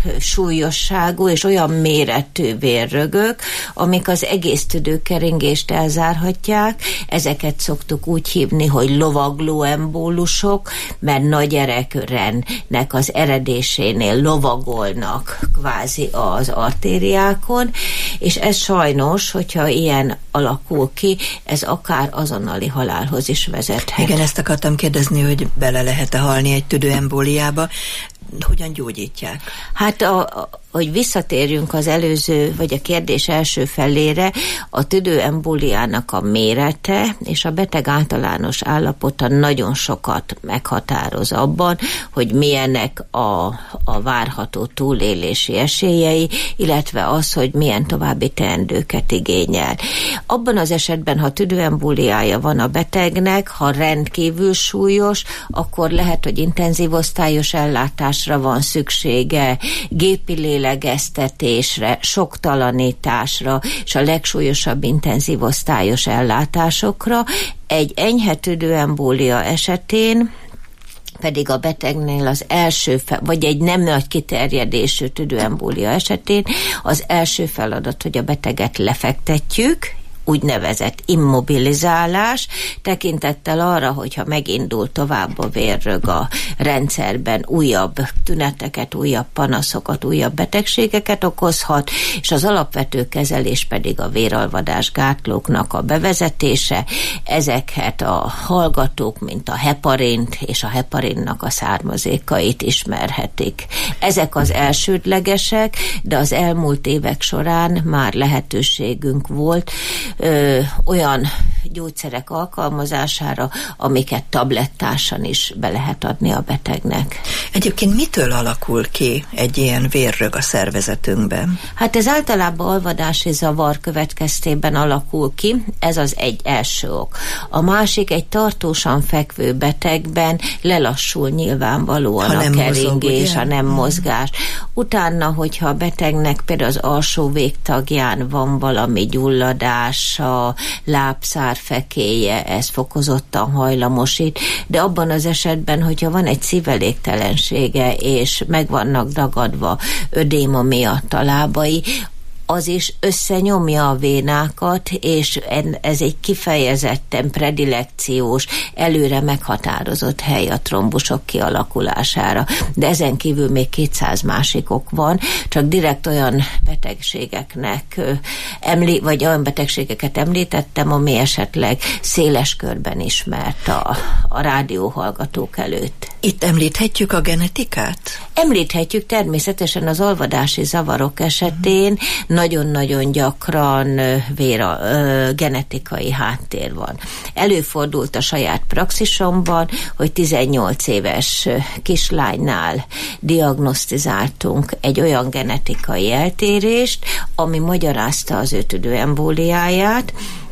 súlyosságú és olyan méretű vérrögök, amik az egész tüdőkeringést elzárhatják. Ezeket szoktuk úgy hívni, hogy lovaglóembólusok, mert nagy erekrennek az eredésénél lovagolnak kvázi az artériákon, és ez sajnos, hogyha ilyen alakul ki, ez akár azonnali halálhoz is vezethet. Igen, ezt akartam kérdezni, hogy bele lehet-e halni egy tüdőembóliába. Hogyan gyógyítják? Hát, a, a, hogy visszatérjünk az előző, vagy a kérdés első felére, a tüdőembóliának a mérete és a beteg általános állapota nagyon sokat meghatároz abban, hogy milyenek a, a várható túlélési esélyei, illetve az, hogy milyen további teendőket igényel. Abban az esetben, ha tüdőembóliája van a betegnek, ha rendkívül súlyos, akkor lehet, hogy intenzív osztályos ellátásra van szüksége, gépi lélegeztetésre, soktalanításra, és a legsúlyosabb intenzív osztályos ellátásokra. Egy enyhe tüdőembólia esetén pedig a betegnél az első, fe, vagy egy nem nagy kiterjedésű tüdőembólia esetén az első feladat, hogy a beteget lefektetjük, úgynevezett immobilizálás, tekintettel arra, hogyha megindul tovább a vérrög a rendszerben, újabb tüneteket, újabb panaszokat, újabb betegségeket okozhat, és az alapvető kezelés pedig a véralvadás gátlóknak a bevezetése. Ezeket a hallgatók, mint a heparint és a heparinnak a származékait ismerhetik. Ezek az elsődlegesek, de az elmúlt évek során már lehetőségünk volt Ö, olyan gyógyszerek alkalmazására, amiket tablettásan is be lehet adni a betegnek. Egyébként mitől alakul ki egy ilyen vérrög a szervezetünkben? Hát ez általában alvadási zavar következtében alakul ki, ez az egy első ok. A másik, egy tartósan fekvő betegben lelassul nyilvánvalóan a keringés, a nem mozgás. Utána, hogyha a betegnek például az alsó végtagján van valami gyulladása, lábszárfekéje, ez fokozottan hajlamosít, de abban az esetben, hogyha van egy szívelégtelensége, és meg vannak dagadva ödéma miatt a lábai, az is összenyomja a vénákat, és ez egy kifejezetten predilekciós, előre meghatározott hely a trombusok kialakulására. De ezen kívül még kétszáz másik ok van, csak direkt olyan betegségeknek emlí- vagy olyan betegségeket említettem, ami esetleg széles körben ismert a, a rádióhallgatók előtt. Itt említhetjük a genetikát? Említhetjük természetesen az alvadási zavarok esetén, nagyon-nagyon gyakran véra, ö, genetikai háttér van. Előfordult a saját praxisomban, hogy tizennyolc éves kislánynál diagnosztizáltunk egy olyan genetikai eltérést, ami magyarázta az ő tüdőembóliáját,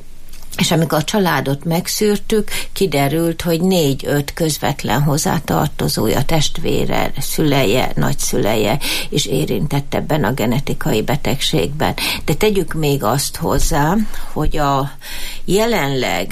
és amikor a családot megszűrtük, kiderült, hogy négy-öt közvetlen hozzátartozója, testvére, szüleje, nagyszüleje is érintett ebben a genetikai betegségben. De tegyük még azt hozzá, hogy a jelenleg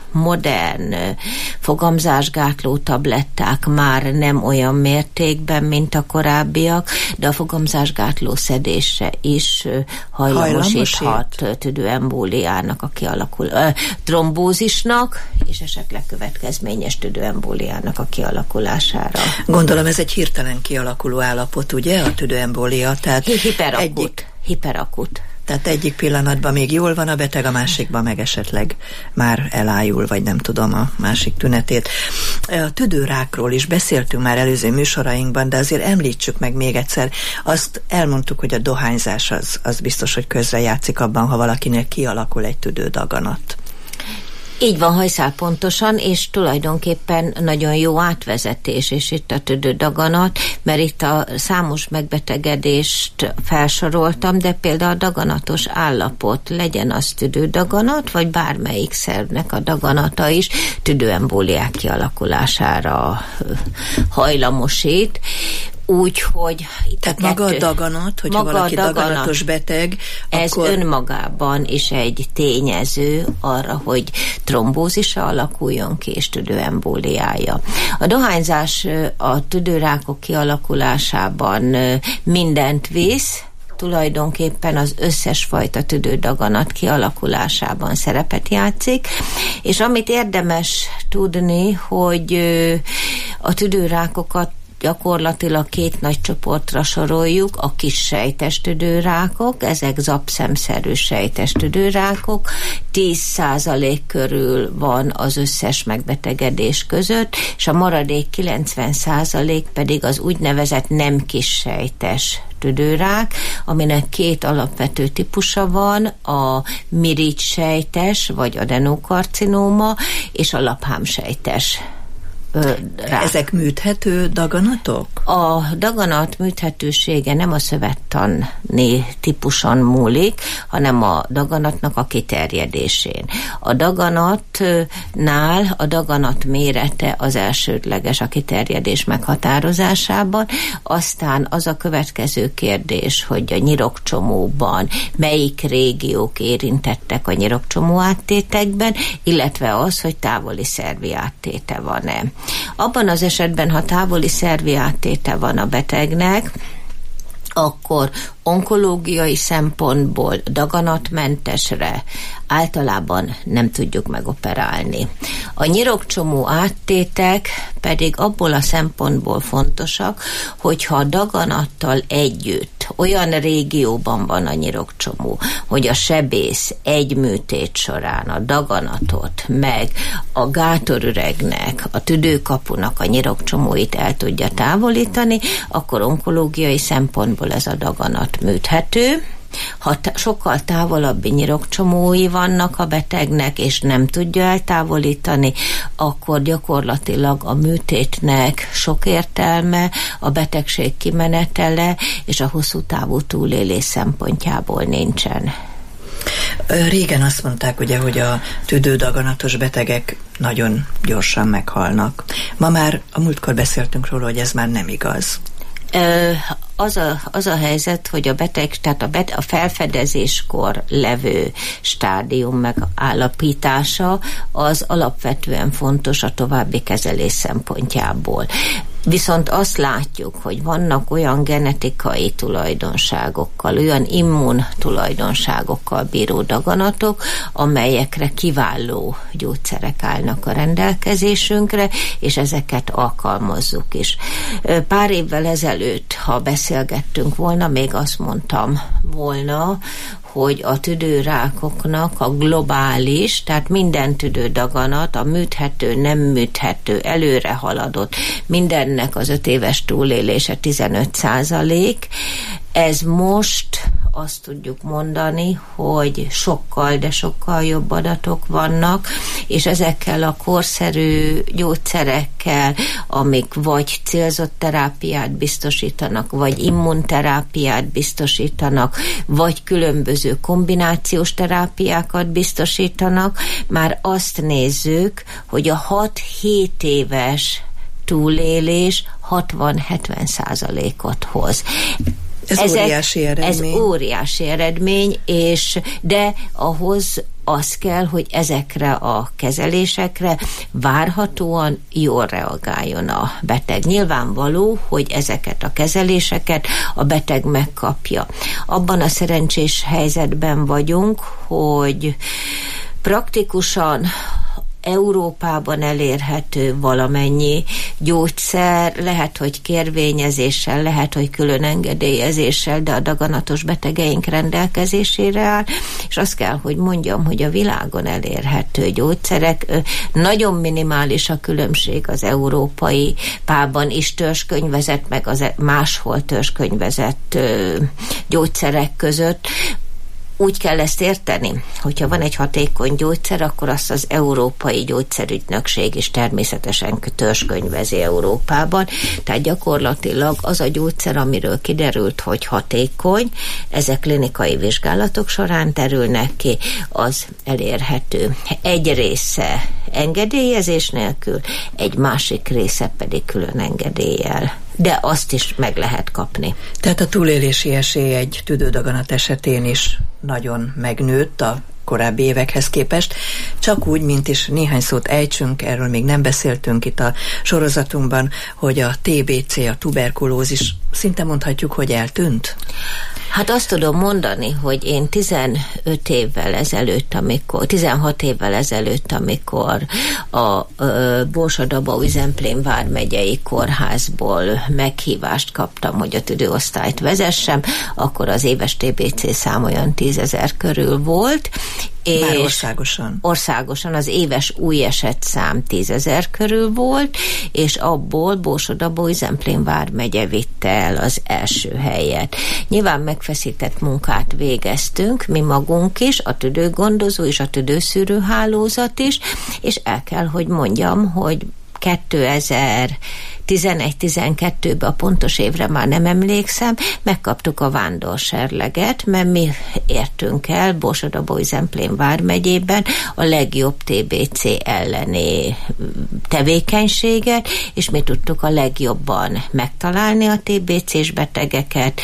modern fogamzásgátló tabletták már nem olyan mértékben, mint a korábbiak, de a fogamzásgátló szedésre is hajlamosíthat tüdőembóliának a kialakul, ö, trombózisnak, és esetleg következményes tüdőembóliának a kialakulására. Gondolom ez egy hirtelen kialakuló állapot, ugye, a tüdőembólia? Tehát hiperakut. Egyik... Hiperakut. Tehát egyik pillanatban még jól van a beteg, a másikban meg esetleg már elájul, vagy nem tudom a másik tünetét. A tüdőrákról is beszéltünk már előző műsorainkban, de azért említsük meg még egyszer. Azt elmondtuk, hogy a dohányzás az, az biztos, hogy közrejátszik abban, ha valakinek kialakul egy tüdődaganat. Így van, hajszál pontosan, és tulajdonképpen nagyon jó átvezetés, és itt a tüdődaganat, mert itt a számos megbetegedést felsoroltam, de például a daganatos állapot, legyen az tüdődaganat, vagy bármelyik szervnek a daganata is tüdőembóliák kialakulására hajlamosít. úgy, hogy... Tehát maga a daganat, hogyha maga valaki daganat, daganatos beteg, ez akkor... önmagában is egy tényező arra, hogy trombózisa alakuljon ki, és tüdőembóliája. A dohányzás a tüdőrákok kialakulásában mindent visz, tulajdonképpen az összes fajta tüdődaganat kialakulásában szerepet játszik, és amit érdemes tudni, hogy a tüdőrákokat gyakorlatilag két nagy csoportra soroljuk, a kis sejtes tüdőrákok, ezek zapszemszerű sejtes tüdőrákok, tíz százalék körül van az összes megbetegedés között, és a maradék kilencven százalék pedig az úgynevezett nem kis sejtes tüdőrák, aminek két alapvető típusa van, a mirigysejtes, vagy adenokarcinóma, és a laphámsejtes rák. Ezek műthető daganatok? A daganat műthetősége nem a szövettani típuson múlik, hanem a daganatnak a kiterjedésén. A daganatnál a daganat mérete az elsődleges a kiterjedés meghatározásában, aztán az a következő kérdés, hogy a nyirokcsomóban melyik régiók érintettek a nyirokcsomó áttétekben, illetve az, hogy távoli szervi áttéte van-e. Abban az esetben, ha távoli szervi áttéte van a betegnek, akkor onkológiai szempontból daganatmentesre általában nem tudjuk megoperálni. A nyirokcsomó áttétek pedig abból a szempontból fontosak, hogyha a daganattal együtt olyan régióban van a nyirokcsomó, hogy a sebész egy műtét során a daganatot, meg a gátorüregnek, a tüdőkapunak a nyirokcsomóit el tudja távolítani, akkor onkológiai szempontból ez a daganat műthető. Ha t- sokkal távolabbi nyirokcsomói vannak a betegnek, és nem tudja eltávolítani, akkor gyakorlatilag a műtétnek sok értelme, a betegség kimenetele és a hosszú távú túlélés szempontjából nincsen. Régen azt mondták, ugye, hogy a tüdődaganatos betegek nagyon gyorsan meghalnak. Ma már a múltkor beszéltünk róla, hogy ez már nem igaz. Az a, az a helyzet, hogy a beteg, tehát a, bet, a felfedezéskor levő stádium megállapítása az alapvetően fontos a további kezelés szempontjából. Viszont azt látjuk, hogy vannak olyan genetikai tulajdonságokkal, olyan immun tulajdonságokkal bíró daganatok, amelyekre kiváló gyógyszerek állnak a rendelkezésünkre, és ezeket alkalmazzuk is. Pár évvel ezelőtt, ha beszélgettünk volna, még azt mondtam volna, hogy a tüdőrákoknak a globális, tehát minden tüdődaganat, a műthető, nem műthető, előre haladott, mindennek az öt éves túlélése tizenöt százalék. Ez most azt tudjuk mondani, hogy sokkal, de sokkal jobb adatok vannak, és ezekkel a korszerű gyógyszerekkel, amik vagy célzott terápiát biztosítanak, vagy immunterápiát biztosítanak, vagy különböző kombinációs terápiákat biztosítanak, már azt nézzük, hogy a hat-hét éves túlélés hatvan-hetven százalékot hoz. Ez Ezek, óriási eredmény. Ez óriási eredmény, és de ahhoz az kell, hogy ezekre a kezelésekre várhatóan jól reagáljon a beteg. Nyilvánvaló, hogy ezeket a kezeléseket a beteg megkapja. Abban a szerencsés helyzetben vagyunk, hogy praktikusan Európában elérhető valamennyi gyógyszer, lehet, hogy kérvényezéssel, lehet, hogy külön engedélyezéssel, de a daganatos betegeink rendelkezésére áll, és azt kell, hogy mondjam, hogy a világon elérhető gyógyszerek, nagyon minimális a különbség az európai pában is törzskönyvezett, meg az máshol törzskönyvezett gyógyszerek között. úgy kell ezt érteni, hogyha van egy hatékony gyógyszer, akkor azt az Európai Gyógyszerügynökség is természetesen törzskönyvezi Európában. Tehát gyakorlatilag az a gyógyszer, amiről kiderült, hogy hatékony, ezek klinikai vizsgálatok során terülnek ki, az elérhető. Egy része engedélyezés nélkül, egy másik része pedig külön engedéllyel. De azt is meg lehet kapni. Tehát a túlélési esély egy tüdődaganat esetén is nagyon megnőtt a korábbi évekhez képest, csak úgy, mint is néhány szót ejtsünk, erről még nem beszéltünk itt a sorozatunkban, hogy a té bé cé, a tuberkulózis szinte mondhatjuk, hogy eltűnt? Hát azt tudom mondani, hogy én tizenöt évvel ezelőtt, amikor, tizenhat évvel ezelőtt, amikor a Borsod-Abaúj-Zemplén vármegyei kórházból meghívást kaptam, hogy a tüdőosztályt vezessem, akkor az éves té bé cé szám olyan tízezer körül volt, és Már országosan? Országosan az éves új esetszám tízezer körül volt, és abból Borsod-Abaúj-Zemplén vármegye vitte el az első helyet. Nyilván megfeszített munkát végeztünk, mi magunk is, a tüdőgondozó és a tüdőszűrő hálózat is, és el kell, hogy mondjam, hogy kétezer-tizenegy-tizenkettőben, a pontos évre már nem emlékszem, megkaptuk a vándorserleget, mert mi értünk el Borsod-Abaúj-Zemplén vármegyében a legjobb té bé cé elleni tevékenységet, és mi tudtuk a legjobban megtalálni a té bé cés betegeket,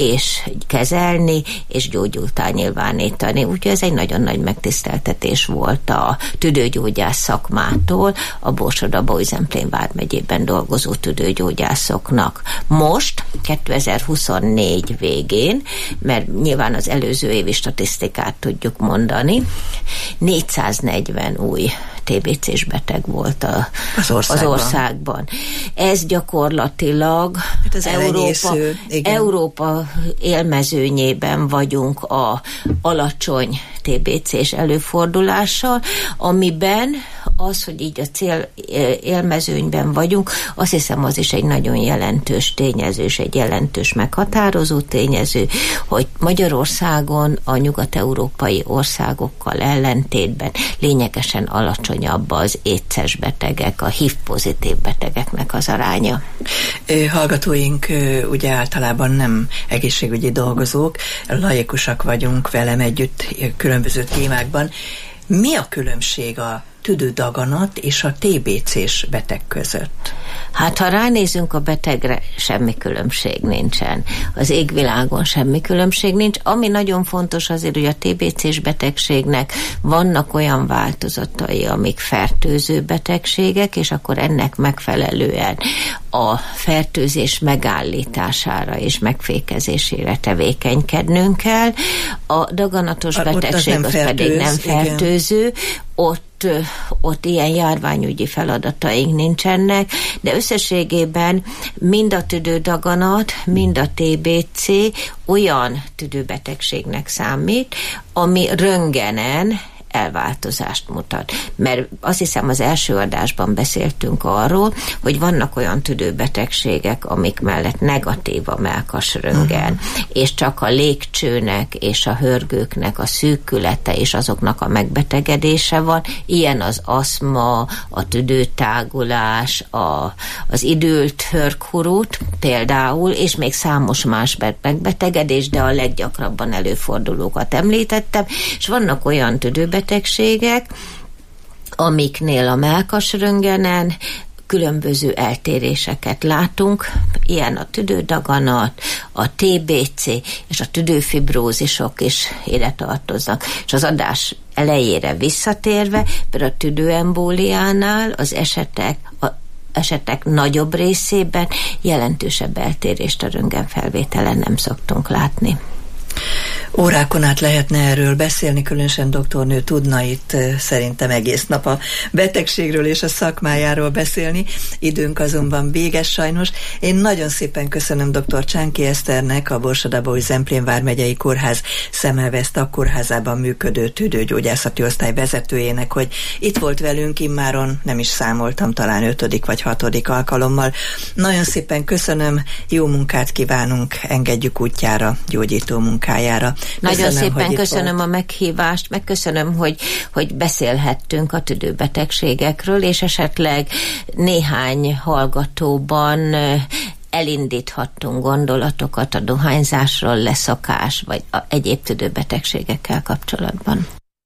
és kezelni, és gyógyultá nyilvánítani. Úgyhogy ez egy nagyon nagy megtiszteltetés volt a tüdőgyógyász szakmától, a Borsod-Abaúj-Zemplén vármegyében dolgozó tüdőgyógyászoknak. Most, kétezer-huszonnégy végén, mert nyilván az előző évi statisztikát tudjuk mondani, négyszáznegyven új té bé cés beteg volt a, az, országban. az országban. Ez gyakorlatilag hát ez Európa, Európa élmezőnyében vagyunk a alacsony té bé cés előfordulással, amiben az, hogy így a cél élmezőnyben vagyunk, azt hiszem, az is egy nagyon jelentős tényező, és egy jelentős meghatározó tényező, hogy Magyarországon a nyugat-európai országokkal ellentétben lényegesen alacsonyabb az étszes betegek, a há i vé-pozitív betegeknek az aránya. Hallgatóink ugye általában nem egészségügyi dolgozók, laikusak vagyunk velem együtt különböző témákban. Mi a különbség a tüdődaganat és a té bé cés beteg között? Hát, ha ránézünk a betegre, semmi különbség nincsen. Az égvilágon semmi különbség nincs. Ami nagyon fontos azért, hogy a té bé cés betegségnek vannak olyan változatai, amik fertőző betegségek, és akkor ennek megfelelően a fertőzés megállítására és megfékezésére tevékenykednünk kell. A daganatos a, betegség az, az fertőz, pedig nem fertőző, igen. Ott ott ilyen járványügyi feladataink nincsenek, de összességében mind a tüdődaganat, mind a té bé cé olyan tüdőbetegségnek számít, ami röntgenen elváltozást mutat. Mert azt hiszem, az első adásban beszéltünk arról, hogy vannak olyan tüdőbetegségek, amik mellett negatív a mellkasröntgen, uh-huh. és csak a légcsőnek és a hörgőknek a szűkülete és azoknak a megbetegedése van. Ilyen az aszma, a tüdőtágulás, a, az idült hörghurút például, és még számos más megbetegedés, de a leggyakrabban előfordulókat említettem, és vannak olyan tüdőbetegségek, betegségek, amiknél a mellkasröntgenen különböző eltéréseket látunk, ilyen a tüdődaganat, a té bé cé és a tüdőfibrózisok is ide tartoznak. És az adás elejére visszatérve, például a tüdőembóliánál az esetek a esetek nagyobb részében jelentősebb eltérést a röntgenfelvételen nem szoktunk látni. Órákon át lehetne erről beszélni, különösen doktornő tudna itt szerintem egész nap a betegségről és a szakmájáról beszélni. Időnk azonban véges sajnos. Én nagyon szépen köszönöm dr. Csánki Eszternek, a Borsod-Abaúj-Zemplén vármegyei kórház Semmelweis tagkórházában működő tüdőgyógyászati osztály vezetőjének, hogy itt volt velünk immáron, nem is számoltam, talán ötödik vagy hatodik alkalommal. Nagyon szépen köszönöm, jó munkát kívánunk, engedjük útjára, gyógyító munkájára. Nagyon köszönöm, szépen köszönöm volt. a meghívást, megköszönöm, hogy, hogy beszélhettünk a tüdőbetegségekről, és esetleg néhány hallgatóban elindíthattunk gondolatokat a dohányzásról, leszakás, vagy a egyéb tüdőbetegségekkel kapcsolatban.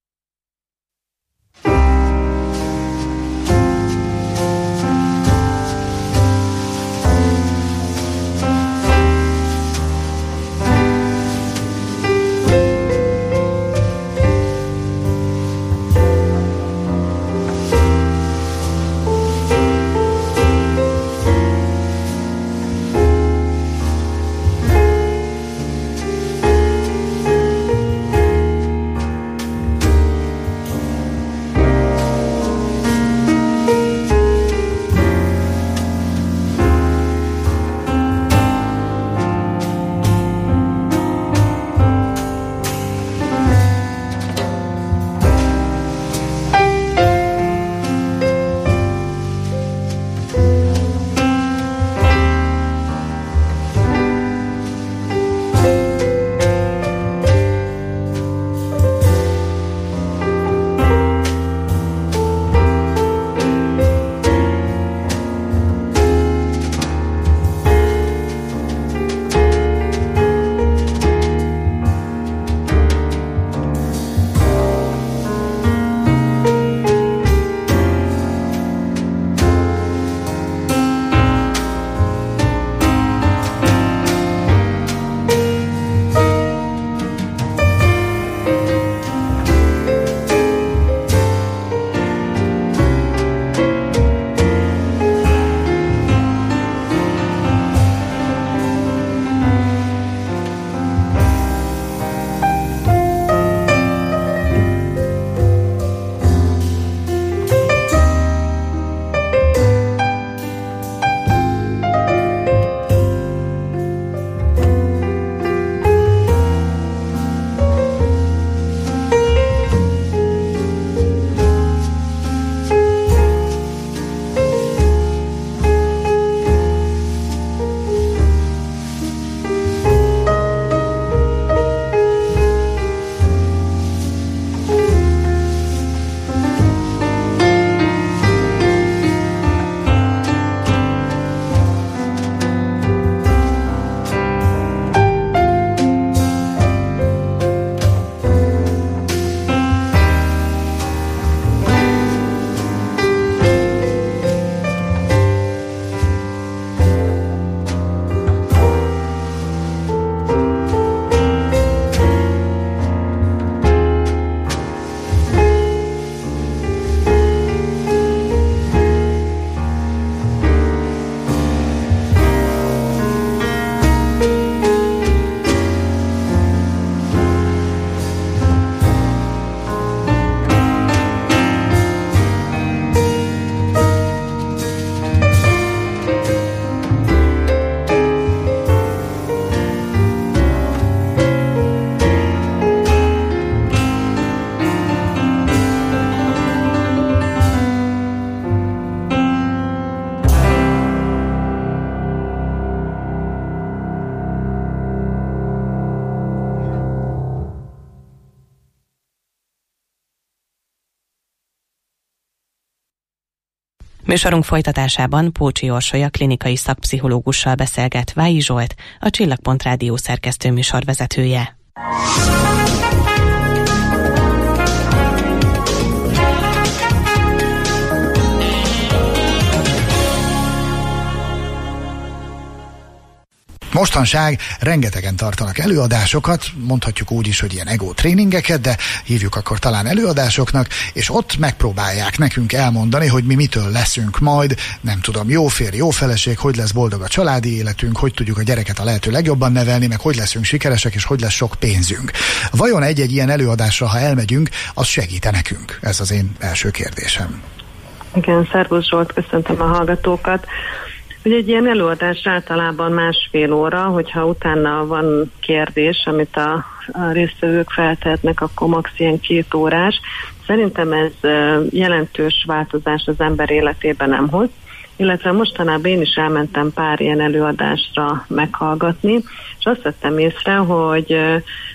Műsorunk folytatásában Pócsi Orsolya klinikai szakpszichológussal beszélget Vályi Zsolt, a Csillagpont Rádió szerkesztő műsorvezetője. Mostanság rengetegen tartanak előadásokat, mondhatjuk úgy is, hogy ilyen ego tréningeket, de hívjuk akkor talán előadásoknak, és ott megpróbálják nekünk elmondani, hogy mi mitől leszünk majd, nem tudom, jó férj, jó feleség, hogy lesz boldog a családi életünk, hogy tudjuk a gyereket a lehető legjobban nevelni, meg hogy leszünk sikeresek, és hogy lesz sok pénzünk. Vajon egy-egy ilyen előadásra, ha elmegyünk, az segít-e nekünk? Ez az én első kérdésem. Igen, szervusz Zsolt, köszöntöm a hallgatókat. Ugye egy ilyen előadás általában másfél óra, hogyha utána van kérdés, amit a, a résztvevők feltehetnek, akkor max. Ilyen két órás. Szerintem ez jelentős változást az ember életében nem hoz, illetve mostanában én is elmentem pár ilyen előadásra meghallgatni, és azt vettem észre, hogy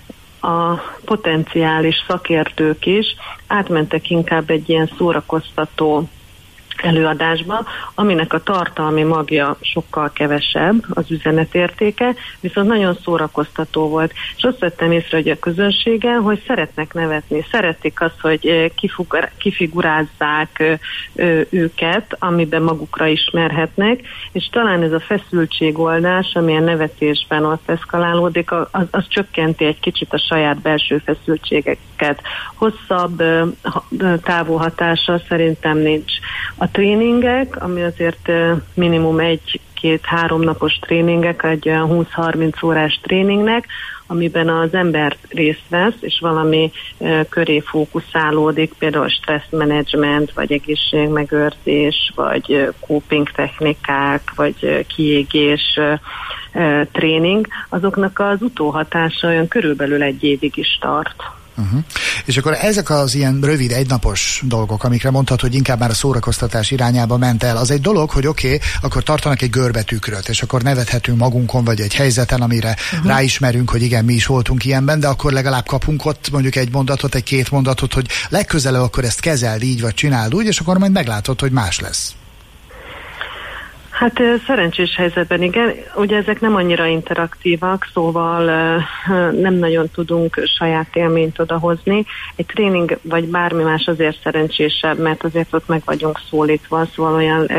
a potenciális szakértők is átmentek inkább egy ilyen szórakoztató előadásba, aminek a tartalmi magja sokkal kevesebb, az üzenetértéke, viszont nagyon szórakoztató volt. És azt vettem észre, hogy a közönségen, hogy szeretnek nevetni, szeretik azt, hogy kifigurázzák őket, amiben magukra ismerhetnek, és talán ez a feszültségoldás, amilyen nevetésben ott eszkalálódik, az, az csökkenti egy kicsit a saját belső feszültségeket. Hosszabb távú hatása szerintem nincs. A tréningek, ami azért minimum egy-két-három napos tréningek, egy olyan húsz-harminc órás tréningnek, amiben az ember részt vesz, és valami köré fókuszálódik, például stresszmenedzsment, vagy egészségmegőrzés, vagy coping technikák, vagy kiégés tréning, azoknak az utóhatása olyan körülbelül egy évig is tart. Uh-huh. És akkor ezek az ilyen rövid, egynapos dolgok, amikre mondtad, hogy inkább már a szórakoztatás irányába ment el, az egy dolog, hogy oké, okay, akkor tartanak egy görbetükröt, és akkor nevethetünk magunkon, vagy egy helyzeten, amire uh-huh. ráismerünk, hogy igen, mi is voltunk ilyenben, de akkor legalább kapunk ott mondjuk egy mondatot, egy két mondatot, hogy legközelebb akkor ezt kezeld így, vagy csináld úgy, és akkor majd meglátod, hogy más lesz. Hát szerencsés helyzetben igen, ugye ezek nem annyira interaktívak, szóval nem nagyon tudunk saját élményt odahozni. Egy tréning vagy bármi más azért szerencsésebb, mert azért ott meg vagyunk szólítva, szóval olyan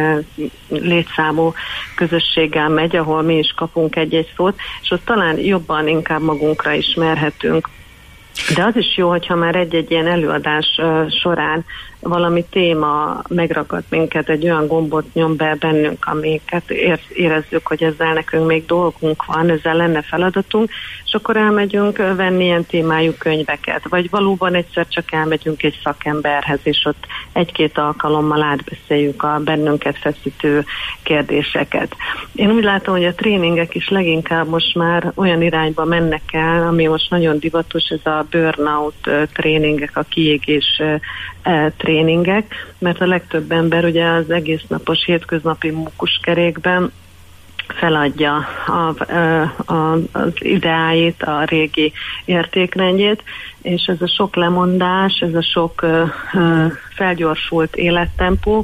létszámú közösséggel megy, ahol mi is kapunk egy-egy szót, és ott talán jobban inkább magunkra ismerhetünk. De az is jó, hogyha már egy-egy ilyen előadás uh, során valami téma megragad minket, egy olyan gombot nyom be bennünk, amiket érezzük, hogy ezzel nekünk még dolgunk van, ezzel lenne feladatunk, és akkor elmegyünk venni ilyen témájú könyveket, vagy valóban egyszer csak elmegyünk egy szakemberhez, és ott egy-két alkalommal átbeszéljük a bennünket feszítő kérdéseket. Én úgy látom, hogy a tréningek is leginkább most már olyan irányba mennek el, ami most nagyon divatos, ez a burnout tréningek, a kiégés tréningek, mert a legtöbb ember ugye az egész napos hétköznapi mókuskerékben feladja a, a, az ideáit, a régi értékrendjét, és ez a sok lemondás, ez a sok uh, felgyorsult élettempó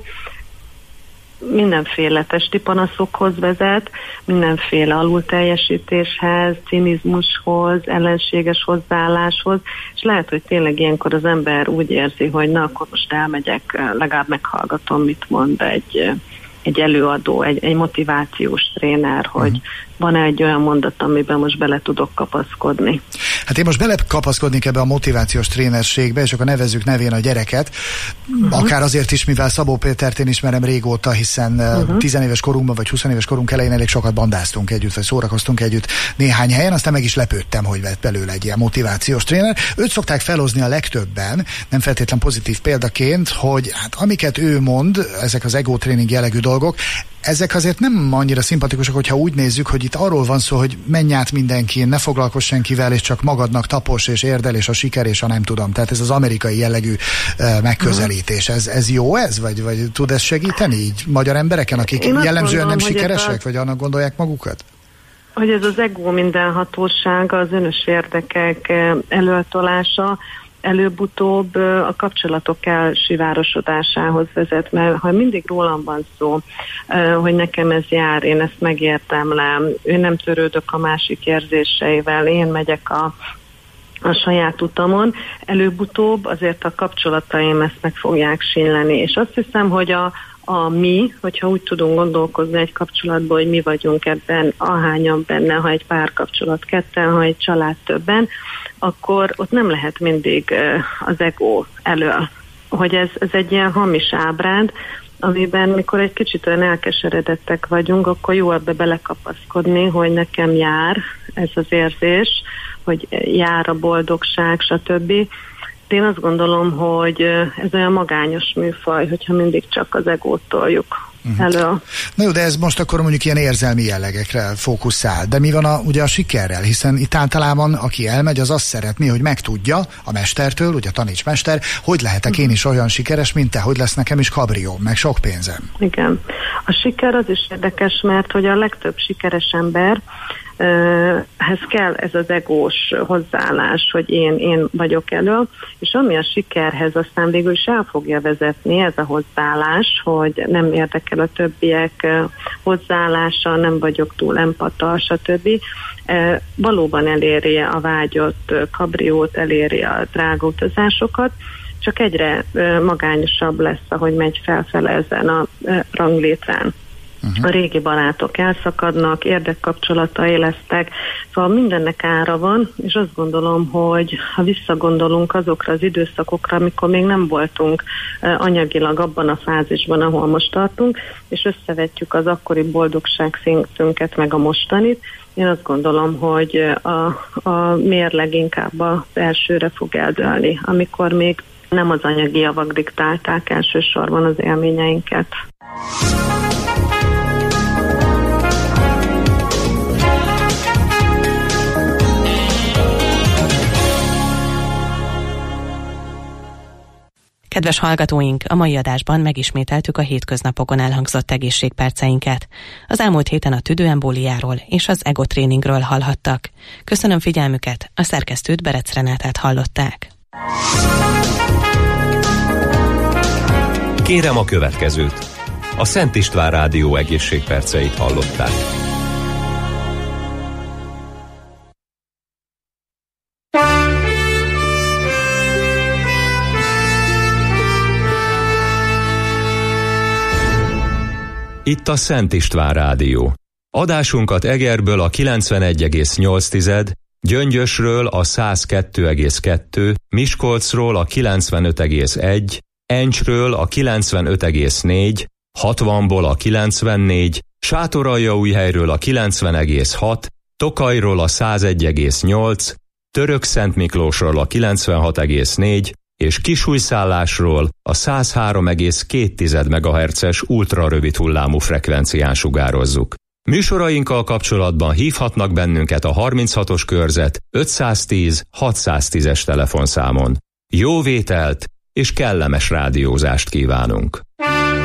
mindenféle testi panaszokhoz vezet, mindenféle alulteljesítéshez, cinizmushoz, ellenséges hozzáálláshoz, és lehet, hogy tényleg ilyenkor az ember úgy érzi, hogy na, akkor most elmegyek, legalább meghallgatom, mit mond egy, egy előadó, egy, egy motivációs tréner, hogy uh-huh. van-e egy olyan mondat, amiben most bele tudok kapaszkodni. Hát én most belekapaszkodnék ebbe a motivációs trénerségbe, és akkor nevezzük nevén a gyereket. Uh-huh. Akár azért is, mivel Szabó Pétert én ismerem régóta, hiszen uh-huh. tizenéves korunkban, vagy huszonéves korunk elején elég sokat bandáztunk együtt, vagy szórakoztunk együtt néhány helyen, aztán meg is lepődtem, hogy vett belőle egy ilyen motivációs tréner. Őt szokták felhozni a legtöbben, nem feltétlen pozitív példaként, hogy hát amiket ő mond, ezek az ego tréning jellegű dolgok, ezek azért nem annyira szimpatikusak, hogyha úgy nézzük, hogy itt arról van szó, hogy menj át mindenkin, ne foglalkozz senkivel, és csak magadnak tapos és érdel, és a siker, és a nem tudom. Tehát ez az amerikai jellegű uh, megközelítés. Ez, ez jó ez? Vagy, vagy tud ez segíteni így magyar embereken, akik jellemzően gondolom, nem sikeresek, a... vagy annak gondolják magukat? Hogy ez az ego mindenhatósága, az önös érdekek előtolása, előbb-utóbb a kapcsolatok elsivárosodásához vezet, mert ha mindig rólam van szó, hogy nekem ez jár, én ezt megértemlem, én nem törődök a másik érzéseivel, én megyek a, a saját utamon, előbb-utóbb azért a kapcsolataim ezt meg fogják sínleni, és azt hiszem, hogy a a mi, hogyha úgy tudunk gondolkozni egy kapcsolatban, hogy mi vagyunk ebben, ahányan benne, ha egy párkapcsolat ketten, ha egy család többen, akkor ott nem lehet mindig az ego elől. Hogy ez, ez egy ilyen hamis ábránd, amiben mikor egy kicsit olyan elkeseredettek vagyunk, akkor jó ebbe belekapaszkodni, hogy nekem jár ez az érzés, hogy jár a boldogság, stb. Én azt gondolom, hogy ez olyan magányos műfaj, hogyha mindig csak az egót toljuk uh-huh. elő. Na jó, de ez most akkor mondjuk ilyen érzelmi jellegekre fókuszál. De mi van a, ugye a sikerrel? Hiszen itt általában, aki elmegy, az azt szeretné, hogy megtudja a mestertől, ugye taníts mester, hogy lehetek uh-huh. én is olyan sikeres, mint te, hogy lesz nekem is kabrióm, meg sok pénzem. Igen. A siker az is érdekes, mert hogy a legtöbb sikeres ember ehhez kell ez az egós hozzáállás, hogy én, én vagyok elő, és ami a sikerhez aztán végül is el fogja vezetni ez a hozzáállás, hogy nem érdekel a többiek hozzáállása, nem vagyok túl empata, stb. Valóban eléri a vágyott kabriót, eléri a drága utazásokat, csak egyre magányosabb lesz, ahogy megy felfele ezen a ranglétrán. Uh-huh. A régi barátok elszakadnak, érdekkapcsolatai lesznek, szóval mindennek ára van, és azt gondolom, hogy ha visszagondolunk azokra az időszakokra, amikor még nem voltunk anyagilag abban a fázisban, ahol most tartunk, és összevetjük az akkori boldogságszintünket meg a mostanit, én azt gondolom, hogy a, a mérleg inkább az elsőre fog eldőlni, amikor még nem az anyagi javak diktálták elsősorban az élményeinket. Kedves hallgatóink, a mai adásban megismételtük a hétköznapokon elhangzott egészségperceinket. Az elmúlt héten a tüdőembóliáról és az egotréningről hallhattak. Köszönöm figyelmüket, a szerkesztőt, Berec Renátát hallották. Kérem a következőt. A Szent István Rádió egészségperceit hallották. Itt a Szent István Rádió. Adásunkat Egerből a kilencvenegy egész nyolc, Gyöngyösről a száz kettő egész kettő, Miskolcról a kilencvenöt egész egy, Encsről a kilencvenöt egész négy, hatvanból a kilencvennégy, Sátoraljaújhelyről a kilencven egész hat, Tokajról a száz egy egész nyolc, Törökszentmiklósról a kilencvenhat egész négy, és Kisújszállásról a száz három egész két megahertzes ultrarövid hullámú frekvencián sugározzuk. Műsorainkkal kapcsolatban hívhatnak bennünket a harminchatos körzet ötszáztíz hatszáztízes telefonszámon. Jó vételt és kellemes rádiózást kívánunk!